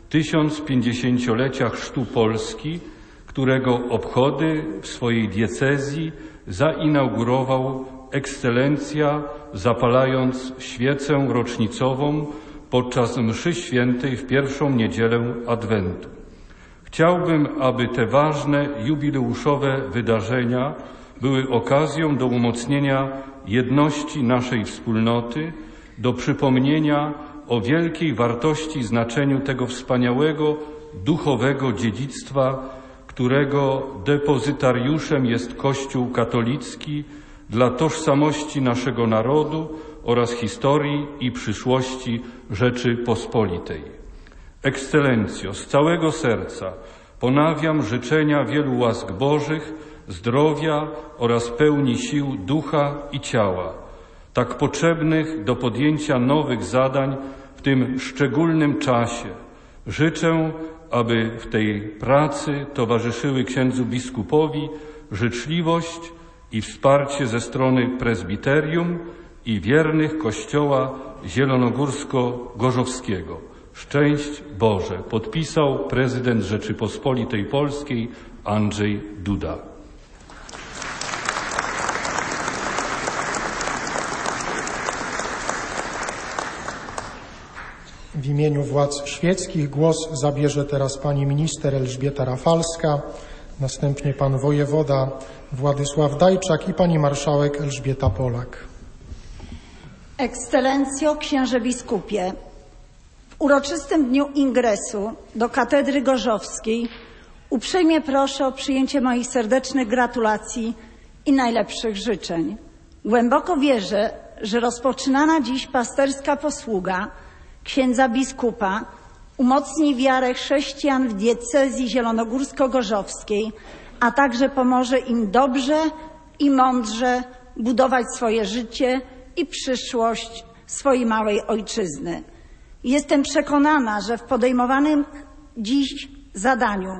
S22: 1050-lecia chrztu Polski, którego obchody w swojej diecezji zainaugurował Ekscelencja, zapalając świecę rocznicową podczas mszy świętej w pierwszą niedzielę Adwentu. Chciałbym, aby te ważne jubileuszowe wydarzenia były okazją do umocnienia jedności naszej wspólnoty, do przypomnienia o wielkiej wartości i znaczeniu tego wspaniałego duchowego dziedzictwa, którego depozytariuszem jest Kościół katolicki dla tożsamości naszego narodu oraz historii i przyszłości Rzeczypospolitej. Ekscelencjo, z całego serca ponawiam życzenia wielu łask Bożych, zdrowia oraz pełni sił ducha i ciała, tak potrzebnych do podjęcia nowych zadań w tym szczególnym czasie. Życzę, aby w tej pracy towarzyszyły księdzu biskupowi życzliwość i wsparcie ze strony prezbiterium i wiernych Kościoła zielonogórsko-gorzowskiego. Szczęść Boże. Podpisał prezydent Rzeczypospolitej Polskiej Andrzej Duda.
S5: W imieniu władz świeckich głos zabierze teraz pani minister Elżbieta Rafalska, następnie pan wojewoda Władysław Dajczak i pani marszałek Elżbieta Polak.
S23: Ekscelencjo, księże biskupie, w uroczystym dniu ingresu do katedry gorzowskiej uprzejmie proszę o przyjęcie moich serdecznych gratulacji i najlepszych życzeń. Głęboko wierzę, że rozpoczynana dziś pasterska posługa księdza biskupa umocni wiarę chrześcijan w diecezji zielonogórsko-gorzowskiej, a także pomoże im dobrze i mądrze budować swoje życie i przyszłość swojej małej ojczyzny. Jestem przekonana, że w podejmowanym dziś zadaniu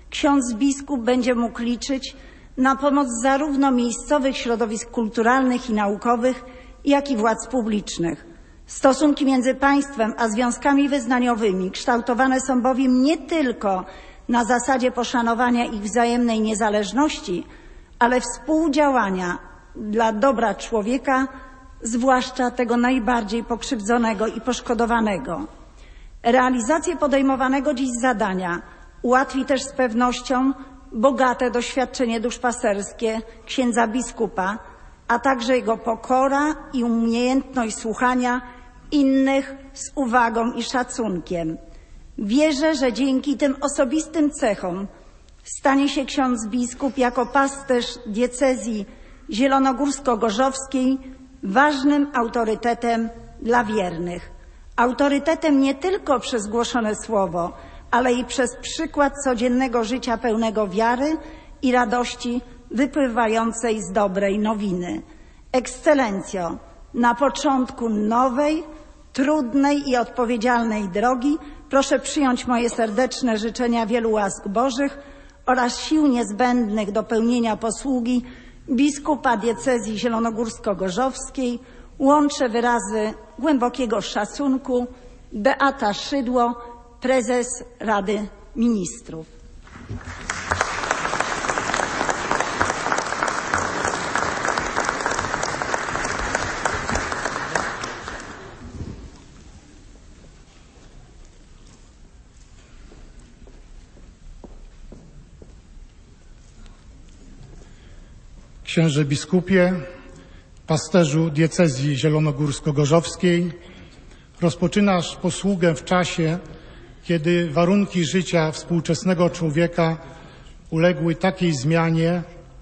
S23: ksiądz biskup będzie mógł liczyć na pomoc zarówno miejscowych środowisk kulturalnych i naukowych, jak i władz publicznych. Stosunki między państwem a związkami wyznaniowymi kształtowane są bowiem nie tylko na zasadzie poszanowania ich wzajemnej niezależności, ale współdziałania dla dobra człowieka, zwłaszcza tego najbardziej pokrzywdzonego i poszkodowanego. Realizację podejmowanego dziś zadania ułatwi też z pewnością bogate doświadczenie duszpasterskie księdza biskupa, a także jego pokora i umiejętność słuchania innych z uwagą i szacunkiem. Wierzę, że dzięki tym osobistym cechom stanie się ksiądz biskup jako pasterz diecezji zielonogórsko-gorzowskiej ważnym autorytetem dla wiernych. Autorytetem nie tylko przez głoszone słowo, ale i przez przykład codziennego życia pełnego wiary i radości wypływającej z dobrej nowiny. Ekscelencjo, na początku nowej, trudnej i odpowiedzialnej drogi proszę przyjąć moje serdeczne życzenia wielu łask Bożych oraz sił niezbędnych do pełnienia posługi biskupa diecezji zielonogórsko-gorzowskiej. Łączę wyrazy głębokiego szacunku. Beata Szydło, prezes Rady Ministrów.
S5: Księże biskupie, pasterzu diecezji zielonogórsko-gorzowskiej, rozpoczynasz posługę w czasie, kiedy warunki życia współczesnego człowieka uległy takiej zmianie,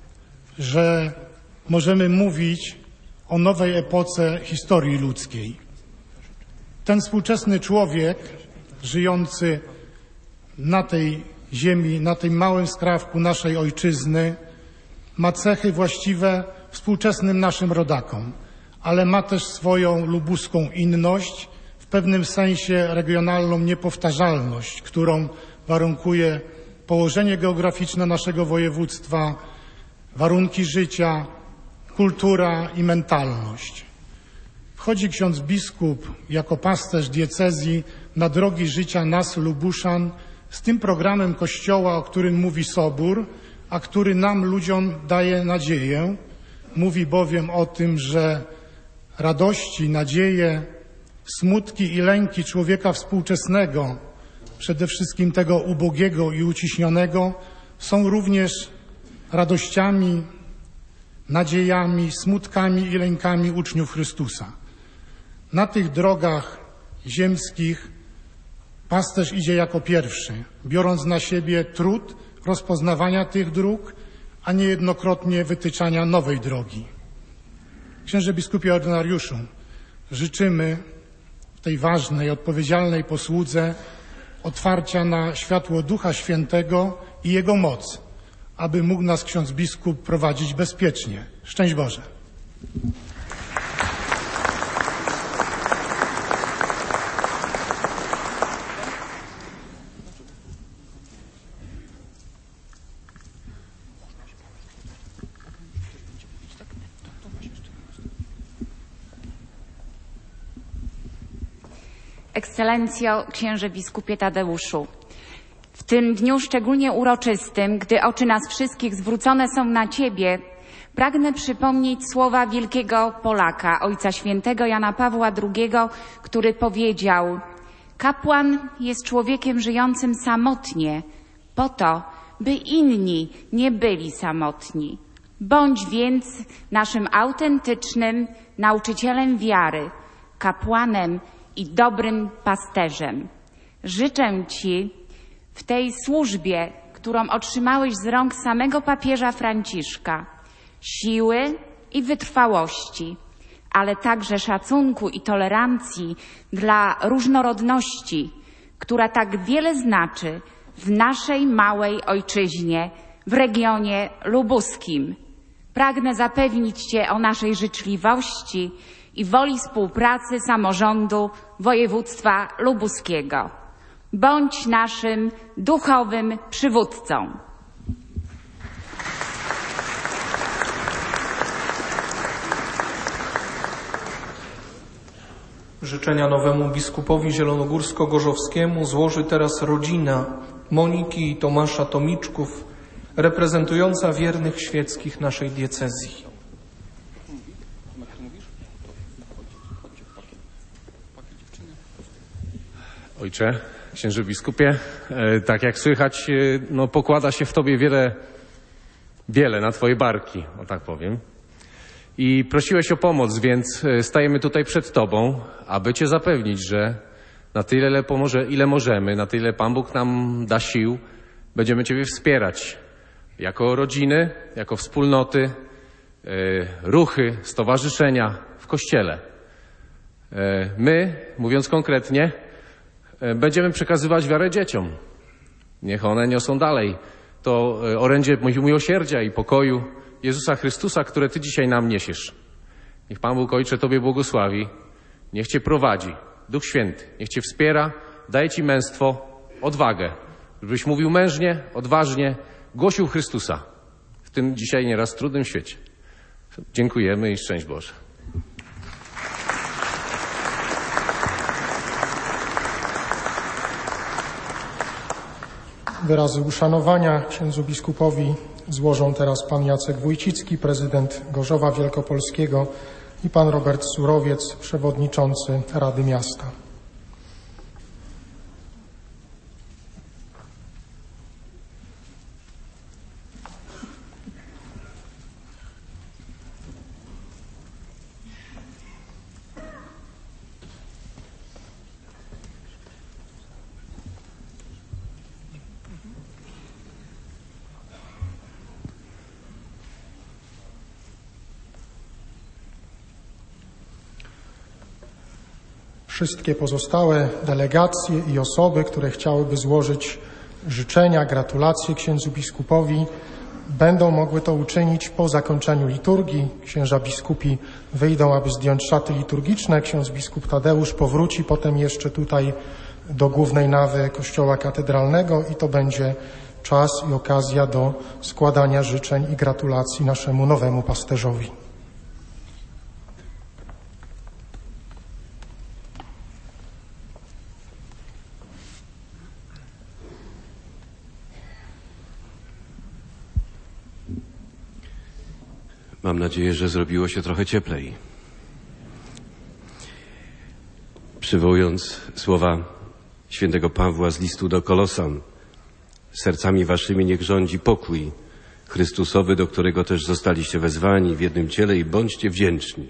S5: że możemy mówić o nowej epoce historii ludzkiej. Ten współczesny człowiek, żyjący na tej ziemi, na tym małym skrawku naszej ojczyzny, ma cechy właściwe współczesnym naszym rodakom, ale ma też swoją lubuską inność, w pewnym sensie regionalną niepowtarzalność, którą warunkuje położenie geograficzne naszego województwa, warunki życia, kultura i mentalność. Wchodzi ksiądz biskup jako pasterz diecezji na drogi życia nas, Lubuszan, z tym programem Kościoła, o którym mówi Sobór, a który nam, ludziom, daje nadzieję. Mówi bowiem o tym, że radości, nadzieje, smutki i lęki człowieka współczesnego, przede wszystkim tego ubogiego i uciśnionego, są również radościami, nadziejami, smutkami i lękami uczniów Chrystusa. Na tych drogach ziemskich pasterz idzie jako pierwszy, biorąc na siebie trud rozpoznawania tych dróg, a niejednokrotnie wytyczania nowej drogi. Księże biskupie ordynariuszu, życzymy w tej ważnej, odpowiedzialnej posłudze otwarcia na światło Ducha Świętego i Jego moc, aby mógł nas ksiądz biskup prowadzić bezpiecznie. Szczęść Boże.
S1: Ekscelencjo, księże biskupie Tadeuszu, w tym dniu szczególnie uroczystym, gdy oczy nas wszystkich zwrócone są na Ciebie, pragnę przypomnieć słowa wielkiego Polaka, Ojca Świętego Jana Pawła II, który powiedział: kapłan jest człowiekiem żyjącym samotnie, po to, by inni nie byli samotni. Bądź więc naszym autentycznym nauczycielem wiary, kapłanem i dobrym pasterzem. Życzę Ci w tej służbie, którą otrzymałeś z rąk samego papieża Franciszka, siły i wytrwałości, ale także szacunku i tolerancji dla różnorodności, która tak wiele znaczy w naszej małej ojczyźnie, w regionie lubuskim. Pragnę zapewnić Cię o naszej życzliwości i woli współpracy samorządu województwa lubuskiego. Bądź naszym duchowym przywódcą.
S6: Życzenia nowemu biskupowi zielonogórsko-gorzowskiemu złoży teraz rodzina Moniki i Tomasza Tomiczków, reprezentująca wiernych świeckich naszej diecezji.
S2: Ojcze, księże biskupie, tak jak słychać, pokłada się w Tobie wiele na Twoje barki, o tak powiem. I prosiłeś o pomoc, więc stajemy tutaj przed Tobą, aby Cię zapewnić, że na tyle, ile możemy, na tyle Pan Bóg nam da sił, będziemy Ciebie wspierać. Jako rodziny, jako wspólnoty, ruchy, stowarzyszenia w Kościele. My, mówiąc konkretnie, będziemy przekazywać wiarę dzieciom. Niech one niosą dalej to orędzie miłosierdzia i pokoju Jezusa Chrystusa, które Ty dzisiaj nam niesiesz. Niech Pan Bóg, Ojcze, Tobie błogosławi. Niech Cię prowadzi. Duch Święty. Niech Cię wspiera. Daje Ci męstwo, odwagę. Żebyś mówił mężnie, odważnie, głosił Chrystusa w tym dzisiaj nieraz trudnym świecie. Dziękujemy i szczęść Boże.
S5: Wyrazy uszanowania księdzu biskupowi złożą teraz pan Jacek Wójcicki, prezydent Gorzowa Wielkopolskiego, i pan Robert Surowiec, przewodniczący Rady Miasta. Wszystkie pozostałe delegacje i osoby, które chciałyby złożyć życzenia, gratulacje księdzu biskupowi, będą mogły to uczynić po zakończeniu liturgii. Księża biskupi wyjdą, aby zdjąć szaty liturgiczne. Ksiądz biskup Tadeusz powróci potem jeszcze tutaj do głównej nawy kościoła katedralnego i to będzie czas i okazja do składania życzeń i gratulacji naszemu nowemu pasterzowi.
S12: Mam nadzieję, że zrobiło się trochę cieplej. Przywołując słowa świętego Pawła z listu do Kolosan, sercami waszymi niech rządzi pokój Chrystusowy, do którego też zostaliście wezwani w jednym ciele, i bądźcie wdzięczni.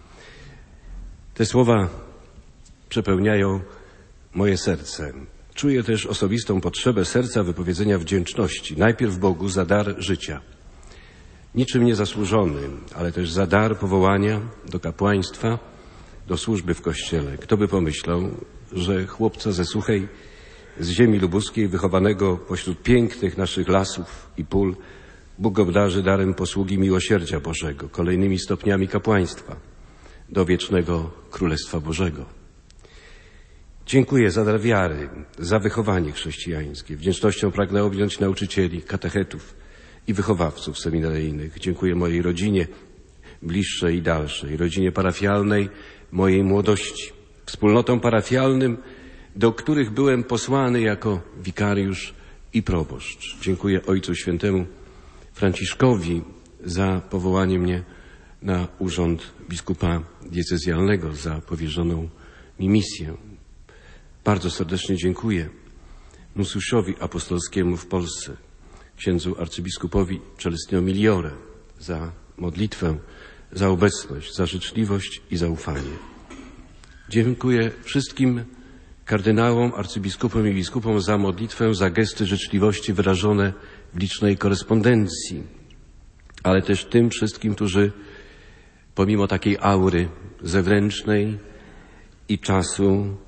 S12: Te słowa przepełniają moje serce. Czuję też osobistą potrzebę serca wypowiedzenia wdzięczności. Najpierw Bogu za dar życia. Niczym niezasłużony, ale też za dar powołania do kapłaństwa, do służby w Kościele. Kto by pomyślał, że chłopca ze Suchej, z ziemi lubuskiej, wychowanego pośród pięknych naszych lasów i pól, Bóg obdarzy darem posługi miłosierdzia Bożego, kolejnymi stopniami kapłaństwa do wiecznego Królestwa Bożego. Dziękuję za dar wiary, za wychowanie chrześcijańskie. Wdzięcznością pragnę objąć nauczycieli, katechetów i wychowawców seminaryjnych. Dziękuję mojej rodzinie, bliższej i dalszej, rodzinie parafialnej mojej młodości, wspólnotom parafialnym, do których byłem posłany jako wikariusz i proboszcz. Dziękuję Ojcu Świętemu Franciszkowi za powołanie mnie na urząd biskupa diecezjalnego, za powierzoną mi misję. Bardzo serdecznie dziękuję nunciuszowi apostolskiemu w Polsce, księdzu arcybiskupowi Celestino Migliore, za modlitwę, za obecność, za życzliwość i zaufanie. Dziękuję wszystkim kardynałom, arcybiskupom i biskupom za modlitwę, za gesty życzliwości wyrażone w licznej korespondencji, ale też tym wszystkim, którzy pomimo takiej aury zewnętrznej i czasu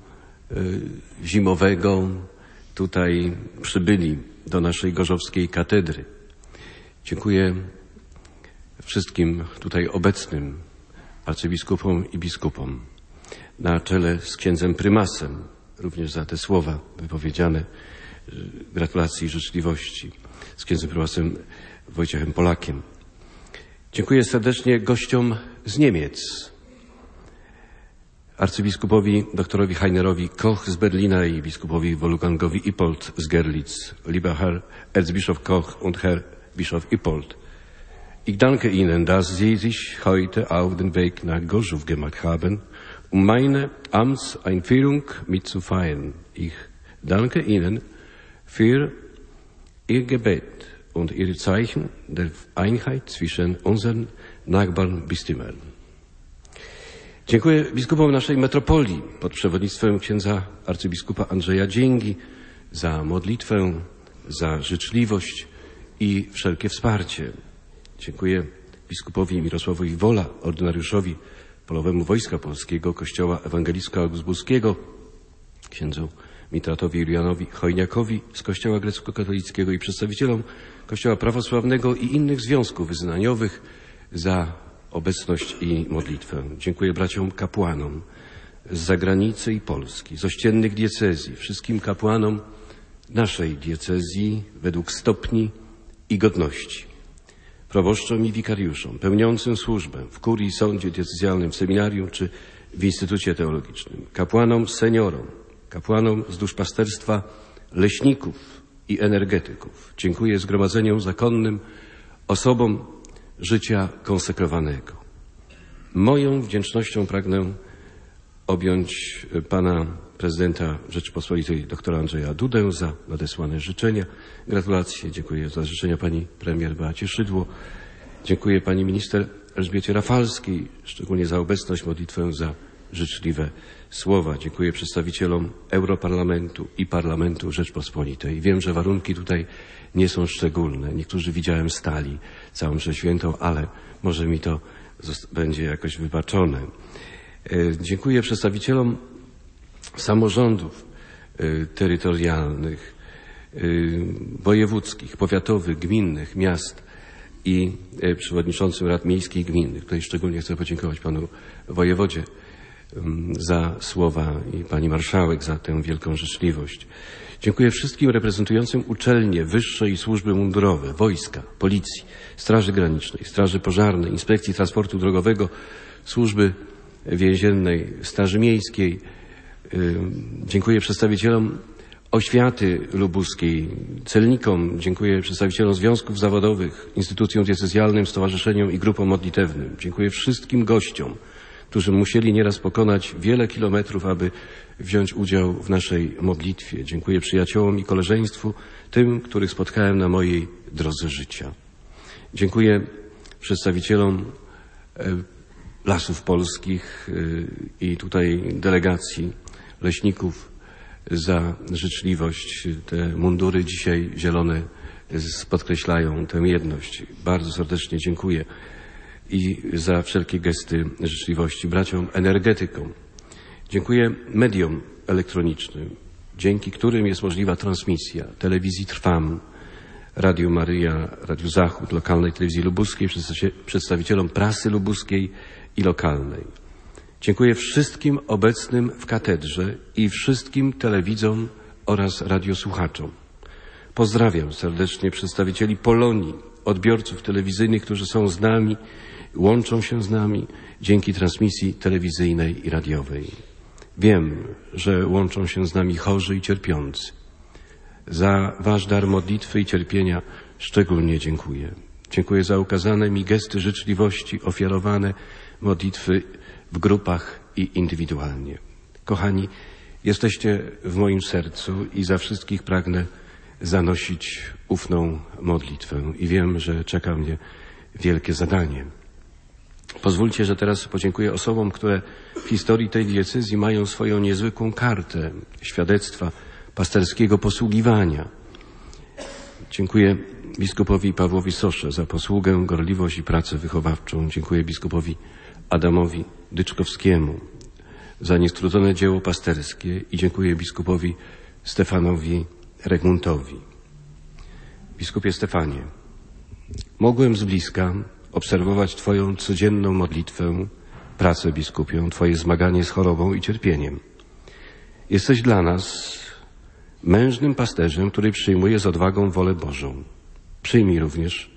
S12: zimowego tutaj przybyli do naszej gorzowskiej katedry. Dziękuję wszystkim tutaj obecnym arcybiskupom i biskupom na czele z księdzem prymasem
S10: również za te słowa wypowiedziane, gratulacji i życzliwości z księdzem prałacem Wojciechem Polakiem. Dziękuję serdecznie gościom z Niemiec. Arcybiskupowi doktorowi Heinerowi Koch z Berlina i biskupowi Wolfgangowi Ippold z Görlitz. Lieber Herr Erzbischof Koch und Herr Bischof Ippold, ich danke Ihnen, dass Sie sich heute auf den Weg nach Gorzów gemacht haben, um meine Amtseinführung mitzufeiern. Ich danke Ihnen für Ihr Gebet und Ihre Zeichen der Einheit zwischen unseren Nachbarnbistümern. Dziękuję biskupom naszej metropolii pod przewodnictwem księdza arcybiskupa Andrzeja Dzięgi za modlitwę, za życzliwość i wszelkie wsparcie. Dziękuję biskupowi Mirosławowi Wola, ordynariuszowi Polowemu Wojska Polskiego Kościoła Ewangelicko-Augsburskiego, księdzu mitratowi Julianowi Chojniakowi z Kościoła Grecko-Katolickiego i przedstawicielom Kościoła Prawosławnego i innych związków wyznaniowych za obecność i modlitwę. Dziękuję braciom kapłanom z zagranicy i Polski, z ościennych diecezji, wszystkim kapłanom naszej diecezji według stopni i godności, proboszczom i wikariuszom pełniącym służbę w kurii, sądzie diecezjalnym, w seminarium czy w Instytucie Teologicznym, kapłanom, seniorom, kapłanom z duszpasterstwa, leśników i energetyków. Dziękuję zgromadzeniom zakonnym, osobom życia konsekrowanego. Moją wdzięcznością pragnę objąć pana prezydenta Rzeczypospolitej doktora Andrzeja Dudę za nadesłane życzenia, gratulacje. Dziękuję za życzenia pani premier Beacie Szydło. Dziękuję pani minister Elżbiecie Rafalskiej, szczególnie za obecność, modlitwę, za życzliwe słowa. Dziękuję przedstawicielom Europarlamentu i Parlamentu Rzeczpospolitej. Wiem, że warunki tutaj nie są szczególne. Niektórzy widziałem stali całą mszę świętą, ale może mi to będzie jakoś wybaczone. Dziękuję przedstawicielom samorządów terytorialnych, wojewódzkich, powiatowych, gminnych, miast i przewodniczącym rad miejskich gminnych. Tutaj szczególnie chcę podziękować panu wojewodzie za słowa i pani marszałek za tę wielką życzliwość. Dziękuję wszystkim reprezentującym uczelnie wyższe i służby mundurowe, wojska, policji, Straży Granicznej, Straży Pożarnej, Inspekcji Transportu Drogowego, Służby Więziennej, Straży Miejskiej. Dziękuję przedstawicielom oświaty lubuskiej, celnikom, dziękuję przedstawicielom związków zawodowych, instytucjom diecezjalnym, stowarzyszeniom i grupom modlitewnym. Dziękuję wszystkim gościom, którzy musieli nieraz pokonać wiele kilometrów, aby wziąć udział w naszej modlitwie. Dziękuję przyjaciołom i koleżeństwu, tym, których spotkałem na mojej drodze życia. Dziękuję przedstawicielom Lasów Polskich i tutaj delegacji leśników za życzliwość. Te mundury dzisiaj zielone podkreślają tę jedność. Bardzo serdecznie dziękuję i za wszelkie gesty życzliwości braciom energetykom. Dziękuję mediom elektronicznym, dzięki którym jest możliwa transmisja telewizji Trwam, Radiu Maryja, Radiu Zachód, lokalnej telewizji lubuskiej, przedstawicielom prasy lubuskiej i lokalnej. Dziękuję wszystkim obecnym w katedrze i wszystkim telewidzom oraz radiosłuchaczom. Pozdrawiam serdecznie przedstawicieli Polonii, odbiorców telewizyjnych, którzy są z nami, łączą się z nami dzięki transmisji telewizyjnej i radiowej. Wiem, że łączą się z nami chorzy i cierpiący. Za wasz dar modlitwy i cierpienia szczególnie dziękuję. Dziękuję za ukazane mi gesty życzliwości, ofiarowane modlitwy w grupach i indywidualnie. Kochani, jesteście w moim sercu i za wszystkich pragnę zanosić ufną modlitwę i wiem, że czeka mnie wielkie zadanie. Pozwólcie, że teraz podziękuję osobom, które w historii tej diecezji mają swoją niezwykłą kartę świadectwa pasterskiego posługiwania. Dziękuję biskupowi Pawłowi Sosze za posługę, gorliwość i pracę wychowawczą. Dziękuję biskupowi Adamowi Dyczkowskiemu za niestrudzone dzieło pasterskie i dziękuję biskupowi Stefanowi Regmuntowi. Biskupie Stefanie, mogłem z bliska obserwować Twoją codzienną modlitwę, pracę biskupią, Twoje zmaganie z chorobą i cierpieniem. Jesteś dla nas mężnym pasterzem, który przyjmuje z odwagą wolę Bożą. Przyjmij również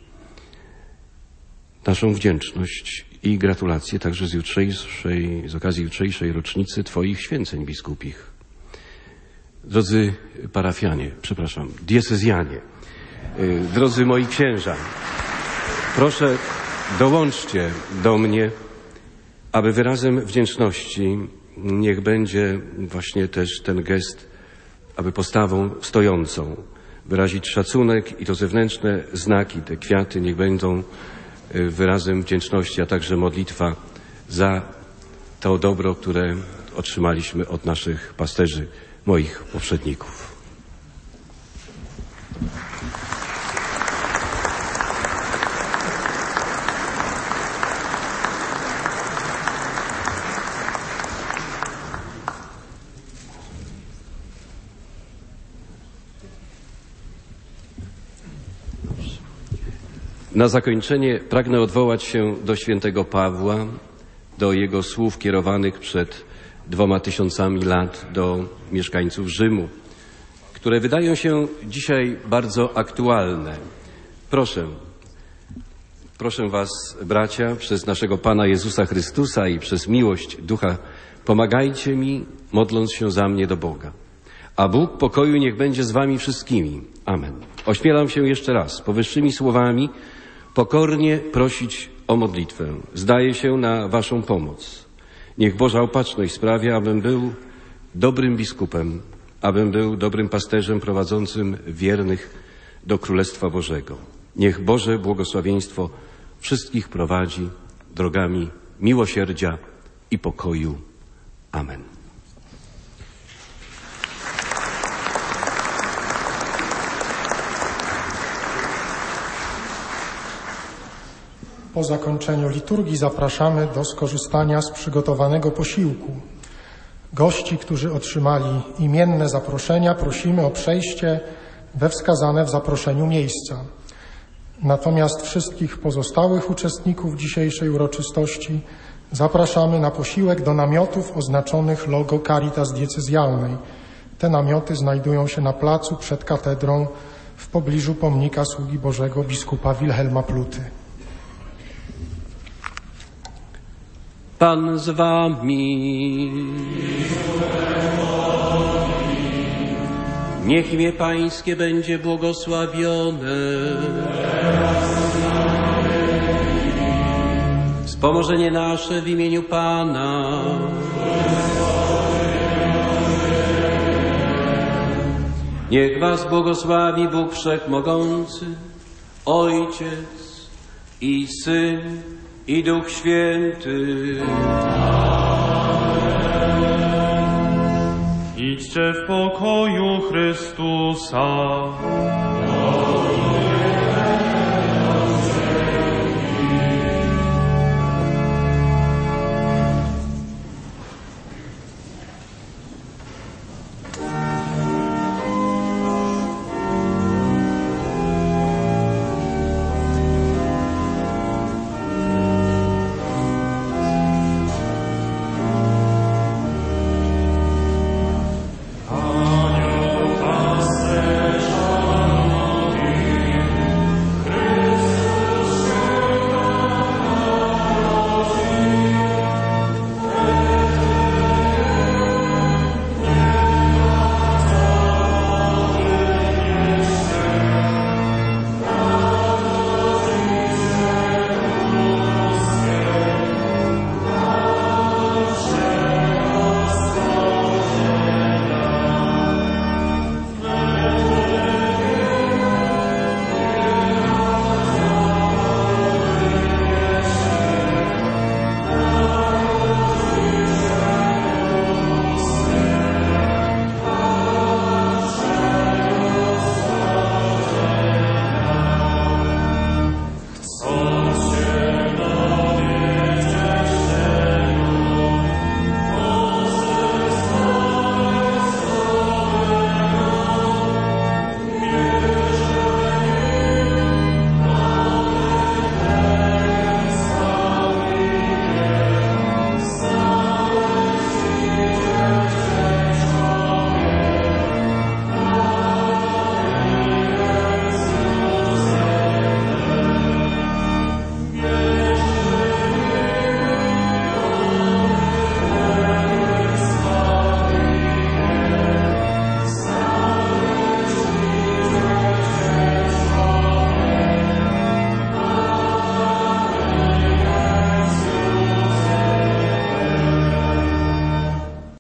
S10: naszą wdzięczność i gratulacje także z okazji jutrzejszej rocznicy Twoich święceń biskupich. Drodzy parafianie, diecezjanie, drodzy moi księża, proszę dołączcie do mnie, aby wyrazem wdzięczności niech będzie właśnie też ten gest, aby postawą stojącą wyrazić szacunek i to zewnętrzne znaki, te kwiaty niech będą wyrazem wdzięczności, a także modlitwa za to dobro, które otrzymaliśmy od naszych pasterzy, moich poprzedników. Na zakończenie pragnę odwołać się do świętego Pawła, do jego słów kierowanych przed 2000 lat do mieszkańców Rzymu, które wydają się dzisiaj bardzo aktualne. Proszę was, bracia, przez naszego Pana Jezusa Chrystusa i przez miłość Ducha, pomagajcie mi, modląc się za mnie do Boga. A Bóg pokoju niech będzie z wami wszystkimi. Amen. Ośmielam się jeszcze raz powyższymi słowami pokornie prosić o modlitwę. Zdaję się na waszą pomoc. Niech Boża opatrzność sprawia, abym był dobrym biskupem, abym był dobrym pasterzem prowadzącym wiernych do Królestwa Bożego. Niech Boże błogosławieństwo wszystkich prowadzi drogami miłosierdzia i pokoju. Amen.
S5: Po zakończeniu liturgii zapraszamy do skorzystania z przygotowanego posiłku. Gości, którzy otrzymali imienne zaproszenia, prosimy o przejście we wskazane w zaproszeniu miejsca. Natomiast wszystkich pozostałych uczestników dzisiejszej uroczystości zapraszamy na posiłek do namiotów oznaczonych logo Caritas Diecezjalnej. Te namioty znajdują się na placu przed katedrą w pobliżu pomnika sługi Bożego biskupa Wilhelma Pluty.
S7: Pan z wami. Niech imię Pańskie będzie błogosławione. Wspomożenie nasze w imieniu Pana. Niech was błogosławi Bóg Wszechmogący, Ojciec i Syn i Duch Święty.
S11: Idźcie w pokoju Chrystusa.